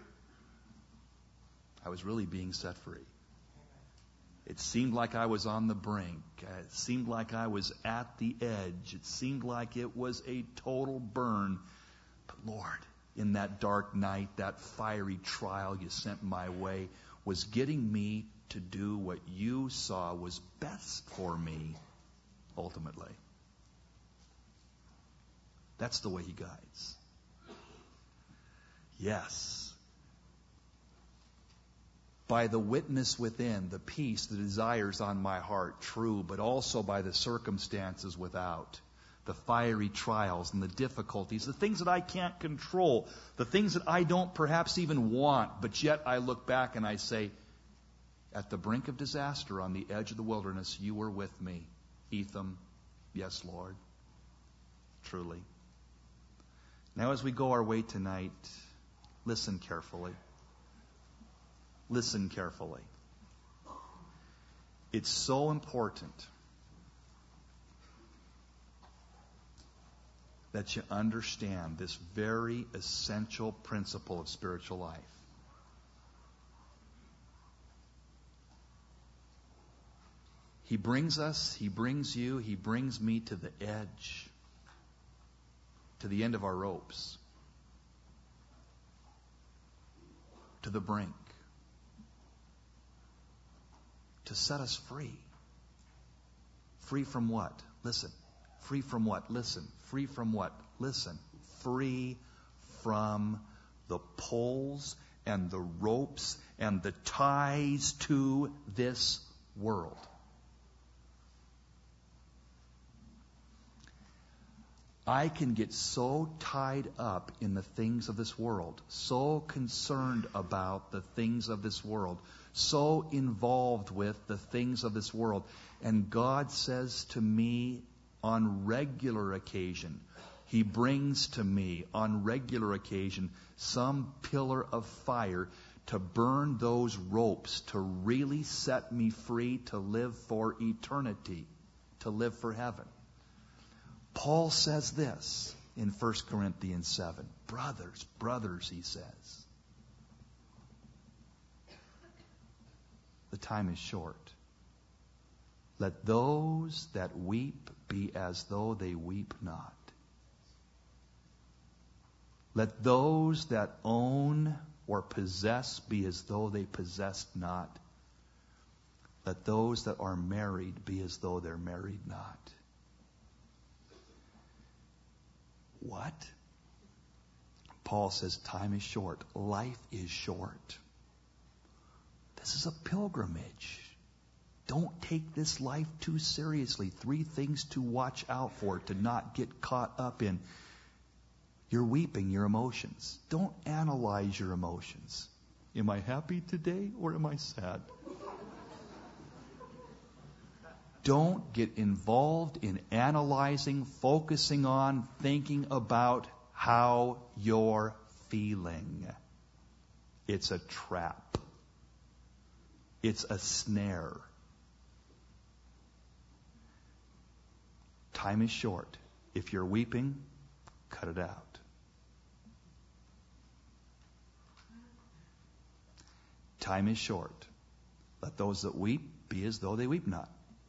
A: I was really being set free. It seemed like I was on the brink. It seemed like I was at the edge. It seemed like it was a total burn. But Lord, in that dark night, that fiery trial you sent my way was getting me to do what you saw was best for me, ultimately. That's the way He guides. Yes. By the witness within, the peace, the desires on my heart, true, but also by the circumstances without, the fiery trials and the difficulties, the things that I can't control, the things that I don't perhaps even want, but yet I look back and I say, at the brink of disaster, on the edge of the wilderness, you were with me. Etham, yes, Lord, truly. Now as we go our way tonight, listen carefully. Listen carefully. It's so important that you understand this very essential principle of spiritual life. He brings us, He brings you, He brings me to the edge, to the end of our ropes, to the brink, to set us free. Free from what? Listen. Free from what? Listen. Free from what? Listen. Free from the poles and the ropes and the ties to this world. I can get so tied up in the things of this world, so concerned about the things of this world, so involved with the things of this world. And God says to me on regular occasion, He brings to me on regular occasion some pillar of fire to burn those ropes, to really set me free to live for eternity, to live for heaven. Paul says this in First Corinthians seven. Brothers, brothers, he says. The time is short. Let those that weep be as though they weep not. Let those that own or possess be as though they possessed not. Let those that are married be as though they're married not. What? Paul says time is short. Life is short. This is a pilgrimage. Don't take this life too seriously. Three things to watch out for, to not get caught up in. You're weeping, your emotions. Don't analyze your emotions. Am I happy today or am I sad? Don't get involved in analyzing, focusing on, thinking about how you're feeling. It's a trap. It's a snare. Time is short. If you're weeping, cut it out. Time is short. Let those that weep be as though they weep not.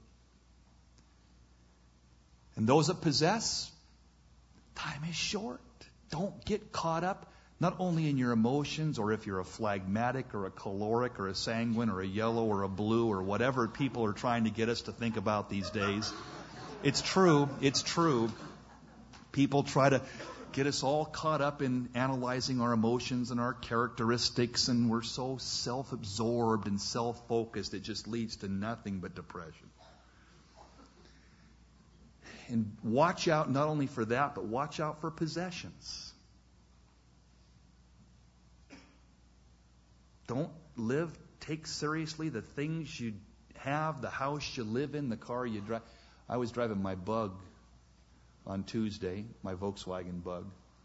A: And those that possess, time is short. Don't get caught up not only in your emotions, or if you're a phlegmatic or a choleric or a sanguine or a yellow or a blue or whatever people are trying to get us to think about these days. It's true. It's true. People try to get us all caught up in analyzing our emotions and our characteristics, and we're so self-absorbed and self-focused, it just leads to nothing but depression. And watch out not only for that, but watch out for possessions. Don't live, take seriously the things you have, the house you live in, the car you drive. I was driving my Bug on Tuesday, my Volkswagen Bug.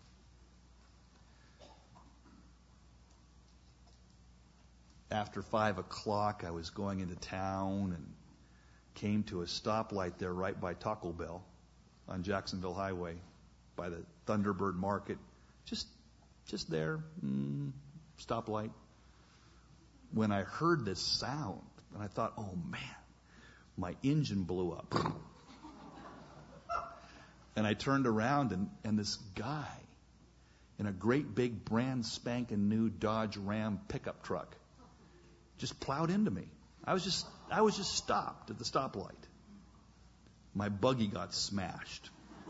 A: After five o'clock, I was going into town and came to a stoplight there right by Taco Bell on Jacksonville Highway, by the Thunderbird Market. Just, just there, mm, stoplight. When I heard this sound, and I thought, oh man, my engine blew up. And I turned around, and, and this guy in a great big brand spanking new Dodge Ram pickup truck just plowed into me. I was just I was just stopped at the stoplight. My buggy got smashed.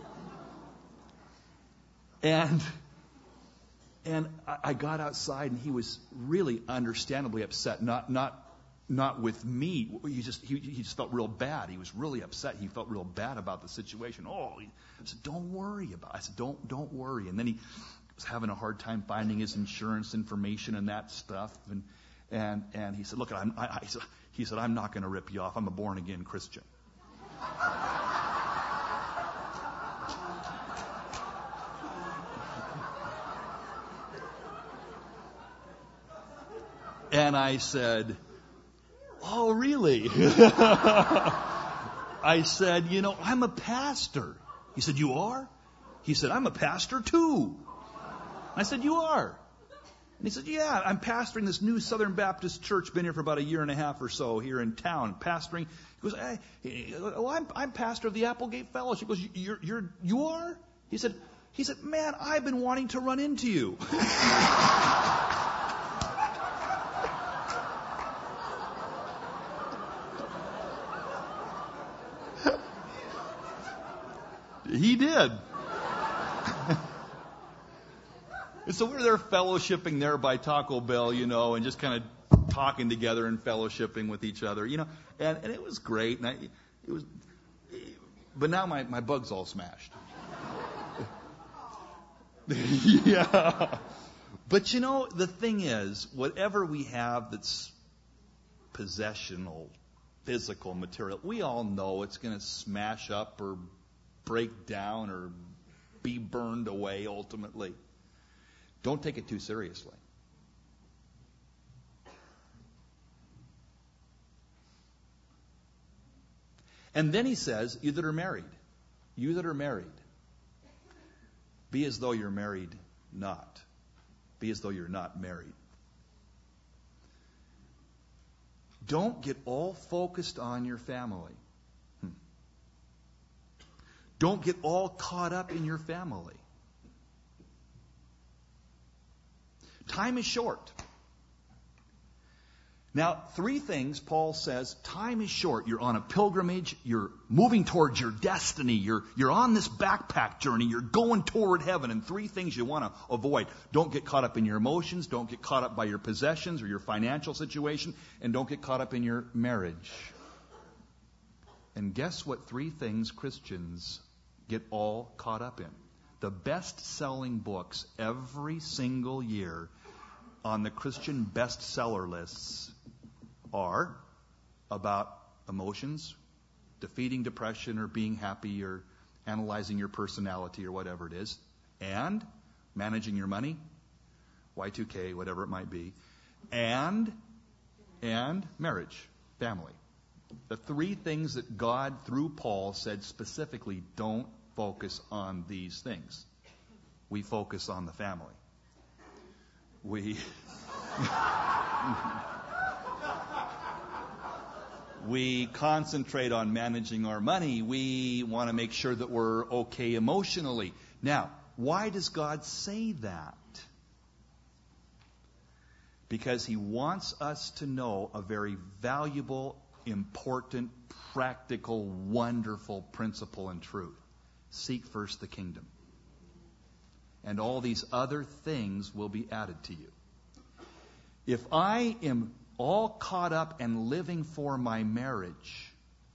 A: And and I, I got outside, and he was really understandably upset. Not not Not with me. He just he, he just felt real bad. He was really upset. He felt real bad about the situation. Oh, he, I said, don't worry about it. I said, don't don't worry. And then he was having a hard time finding his insurance information and that stuff. And and and he said, look, I'm, I, I said, he said, I'm not going to rip you off. I'm a born again Christian. And I said, oh, really? I said, you know, I'm a pastor. He said, you are? He said, I'm a pastor too. I said, you are? And he said, yeah, I'm pastoring this new Southern Baptist church. Been here for about a year and a half or so here in town. Pastoring. He goes, hey, well, I'm, I'm pastor of the Applegate Fellowship. He goes, you're, you're, you are? He said, he said, man, I've been wanting to run into you. He did. And so we're there fellowshipping there by Taco Bell, you know, and just kind of talking together and fellowshipping with each other, you know, and, and it was great. And I, it was, but now my, my bug's all smashed. Yeah. But you know, the thing is, whatever we have that's possessional, physical, material, we all know it's going to smash up or break down or be burned away ultimately. Don't take it too seriously. And then he says, you that are married, you that are married, be as though you're married not. Be as though you're not married. Don't get all focused on your family. Hmm. Don't get all caught up in your family. Time is short. Now, three things Paul says, time is short. You're on a pilgrimage. You're moving towards your destiny. You're, you're on this backpack journey. You're going toward heaven. And three things you want to avoid. Don't get caught up in your emotions. Don't get caught up by your possessions or your financial situation. And don't get caught up in your marriage. And guess what three things Christians get all caught up in? The best-selling books every single year on the Christian bestseller lists are about emotions, defeating depression or being happy or analyzing your personality or whatever it is, and managing your money, Y two K, whatever it might be, and, and marriage, family. The three things that God, through Paul, said specifically, don't focus on these things. We focus on the family. We... We concentrate on managing our money. We want to make sure that we're okay emotionally. Now, why does God say that? Because He wants us to know a very valuable, important, practical, wonderful principle and truth. Seek first the kingdom. And all these other things will be added to you. If I am all caught up and living for my marriage,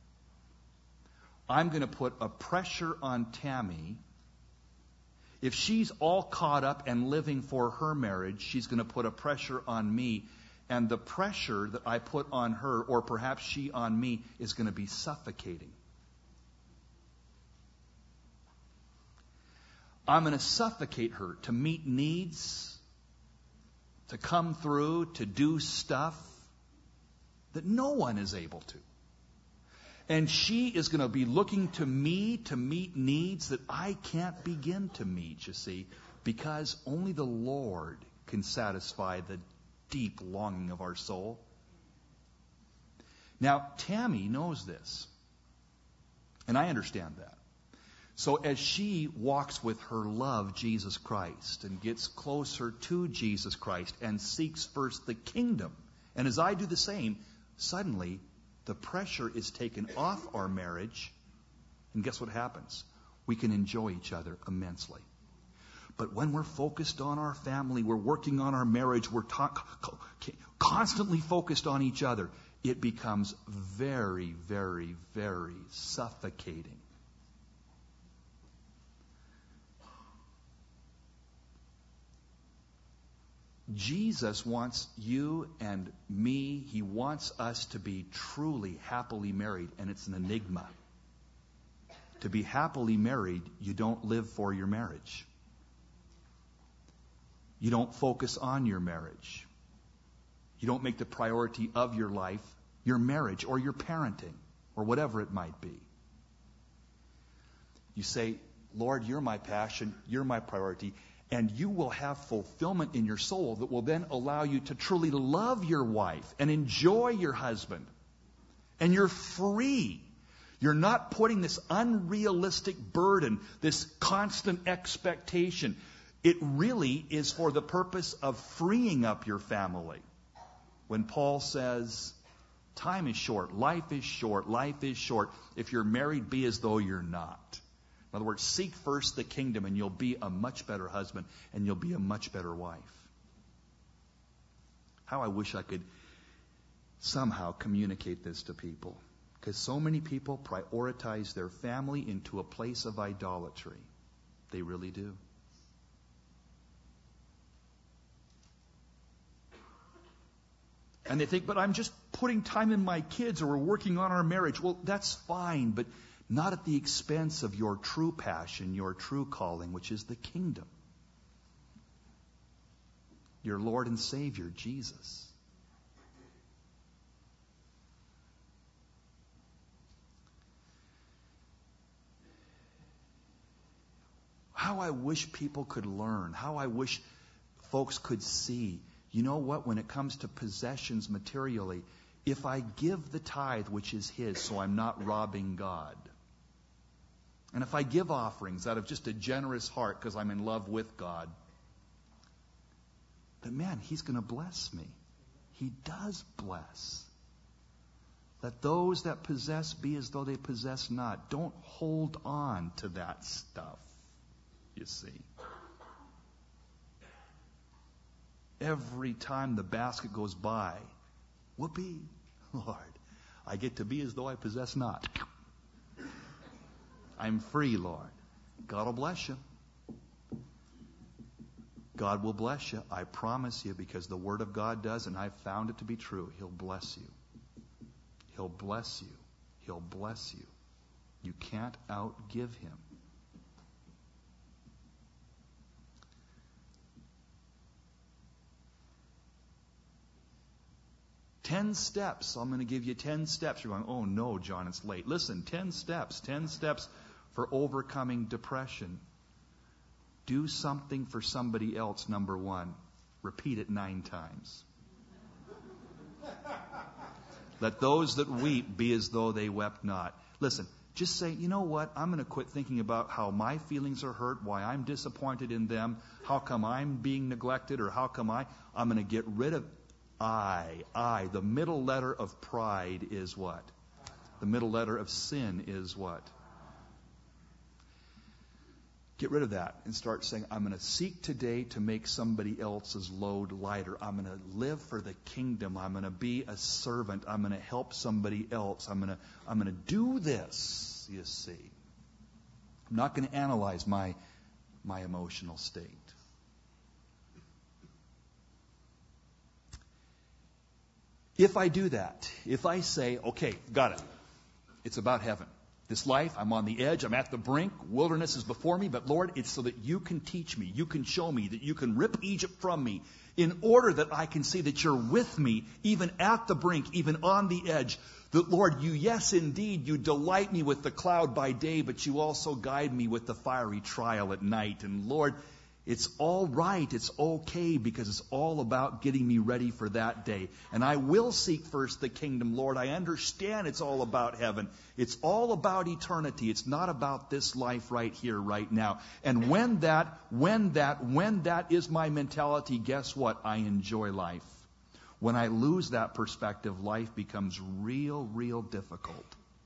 A: I'm going to put a pressure on Tammy. If she's all caught up and living for her marriage, she's going to put a pressure on me. And the pressure that I put on her, or perhaps she on me, is going to be suffocating. I'm going to suffocate her to meet needs, to come through, to do stuff that no one is able to. And she is going to be looking to me to meet needs that I can't begin to meet, you see, because only the Lord can satisfy the deep longing of our soul. Now, Tammy knows this, and I understand that. So as she walks with her love, Jesus Christ, and gets closer to Jesus Christ and seeks first the kingdom, and as I do the same, suddenly the pressure is taken off our marriage, and guess what happens? We can enjoy each other immensely. But when we're focused on our family, we're working on our marriage, we're ta- constantly focused on each other, it becomes very, very, very suffocating. Jesus wants you and me, He wants us to be truly happily married, and it's an enigma. To be happily married, you don't live for your marriage. You don't focus on your marriage. You don't make the priority of your life your marriage or your parenting or whatever it might be. You say, Lord, you're my passion, you're my priority. And you will have fulfillment in your soul that will then allow you to truly love your wife and enjoy your husband. And you're free. You're not putting this unrealistic burden, this constant expectation. It really is for the purpose of freeing up your family. When Paul says, time is short, life is short, life is short. If you're married, be as though you're not. In other words, seek first the kingdom and you'll be a much better husband and you'll be a much better wife. How I wish I could somehow communicate this to people. Because so many people prioritize their family into a place of idolatry. They really do. And they think, but I'm just putting time in my kids or we're working on our marriage. Well, that's fine, but not at the expense of your true passion, your true calling, which is the kingdom. Your Lord and Savior, Jesus. How I wish people could learn. How I wish folks could see. You know what? When it comes to possessions materially, if I give the tithe, which is His, so I'm not robbing God. And if I give offerings out of just a generous heart because I'm in love with God, then man, He's going to bless me. He does bless. Let those that possess be as though they possess not. Don't hold on to that stuff, you see. Every time the basket goes by, whoopee, Lord, I get to be as though I possess not. I'm free, Lord. God will bless you. God will bless you. I promise you, because the Word of God does, and I've found it to be true. He'll bless you. He'll bless you. He'll bless you. You can't outgive Him. ten steps. I'm going to give you ten steps. You're going, oh no, John, it's late. Listen, ten steps. ten steps for overcoming depression. Do something for somebody else, number one. Repeat it nine times. Let those that weep be as though they wept not. Listen, just say, you know what? I'm going to quit thinking about how my feelings are hurt, why I'm disappointed in them, how come I'm being neglected, or how come I... I'm going to get rid of I. I. The middle letter of pride is what? The middle letter of sin is what? Get rid of that and start saying, I'm going to seek today to make somebody else's load lighter. I'm going to live for the kingdom. I'm going to be a servant. I'm going to help somebody else. I'm going to, I'm going to do this, you see. I'm not going to analyze my, my emotional state. If I do that, if I say, okay, got it. It's about heaven. This life, I'm on the edge, I'm at the brink, wilderness is before me, but Lord, it's so that you can teach me, you can show me, that you can rip Egypt from me, in order that I can see that you're with me, even at the brink, even on the edge. That, Lord, you, yes, indeed, you delight me with the cloud by day, but you also guide me with the fiery trial at night. And Lord, it's all right, it's okay, because it's all about getting me ready for that day. And I will seek first the kingdom, Lord. I understand it's all about heaven. It's all about eternity. It's not about this life right here, right now. And when that, when that, when that is my mentality, guess what? I enjoy life. When I lose that perspective, life becomes real, real difficult.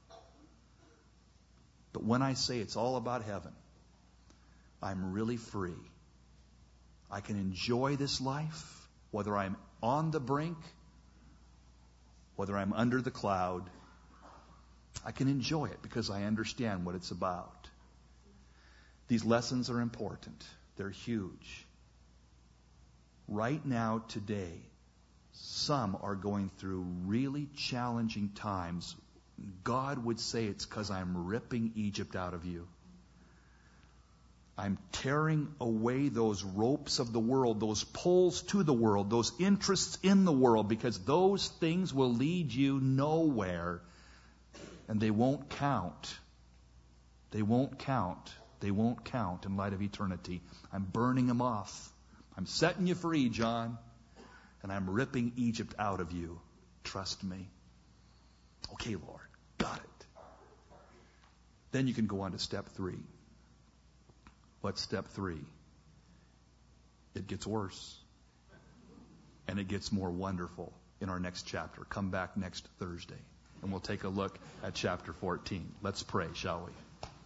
A: But when I say it's all about heaven, I'm really free. I can enjoy this life, whether I'm on the brink, whether I'm under the cloud. I can enjoy it because I understand what it's about. These lessons are important. They're huge. Right now, today, some are going through really challenging times. God would say it's because I'm ripping Egypt out of you. I'm tearing away those ropes of the world, those pulls to the world, those interests in the world, because those things will lead you nowhere, and they won't count. They won't count. They won't count in light of eternity. I'm burning them off. I'm setting you free, John, and I'm ripping Egypt out of you. Trust me. Okay, Lord, got it. Then you can go on to step three. What's step three? It gets worse. And it gets more wonderful in our next chapter. Come back next Thursday, and we'll take a look at chapter fourteen. Let's pray, shall we?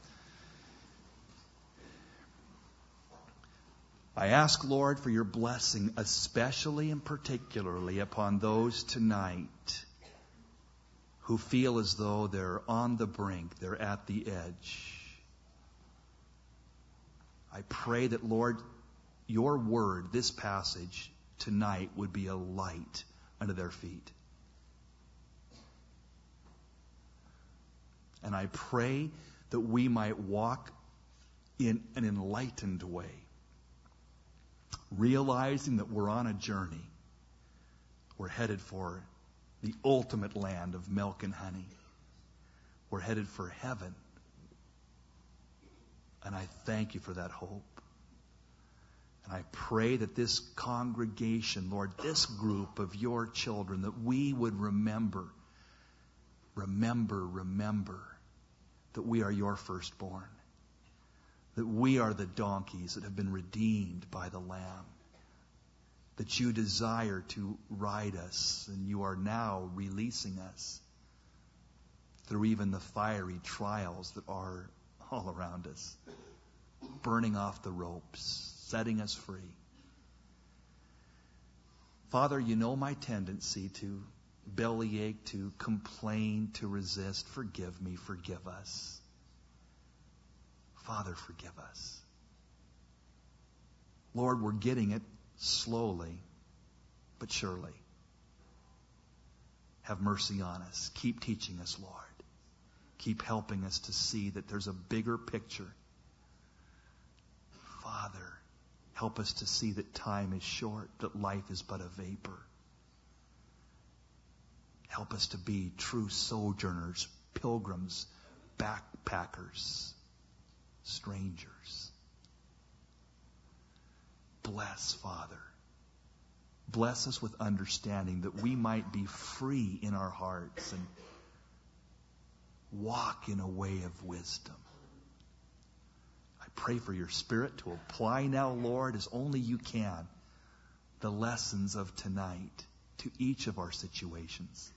A: I ask, Lord, for your blessing, especially and particularly upon those tonight who feel as though they're on the brink, they're at the edge. I pray that, Lord, your word, this passage tonight, would be a light under their feet. And I pray that we might walk in an enlightened way, realizing that we're on a journey. We're headed for the ultimate land of milk and honey. We're headed for heaven. And I thank you for that hope. And I pray that this congregation, Lord, this group of your children, that we would remember, remember, remember that we are your firstborn. That we are the donkeys that have been redeemed by the Lamb. That you desire to ride us, and you are now releasing us through even the fiery trials that are all around us, burning off the ropes, setting us free. Father, you know my tendency to bellyache, to complain, to resist. Forgive me, forgive us. Father, forgive us. Lord, we're getting it slowly, but surely. Have mercy on us. Keep teaching us, Lord. Keep helping us to see that there's a bigger picture. Father, help us to see that time is short, that life is but a vapor. Help us to be true sojourners, pilgrims, backpackers, strangers. Bless, Father. Bless us with understanding that we might be free in our hearts and walk in a way of wisdom. I pray for your Spirit to apply now, Lord, as only you can, the lessons of tonight to each of our situations.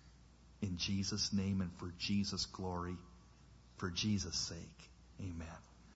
A: In Jesus' name and for Jesus' glory, for Jesus' sake, amen.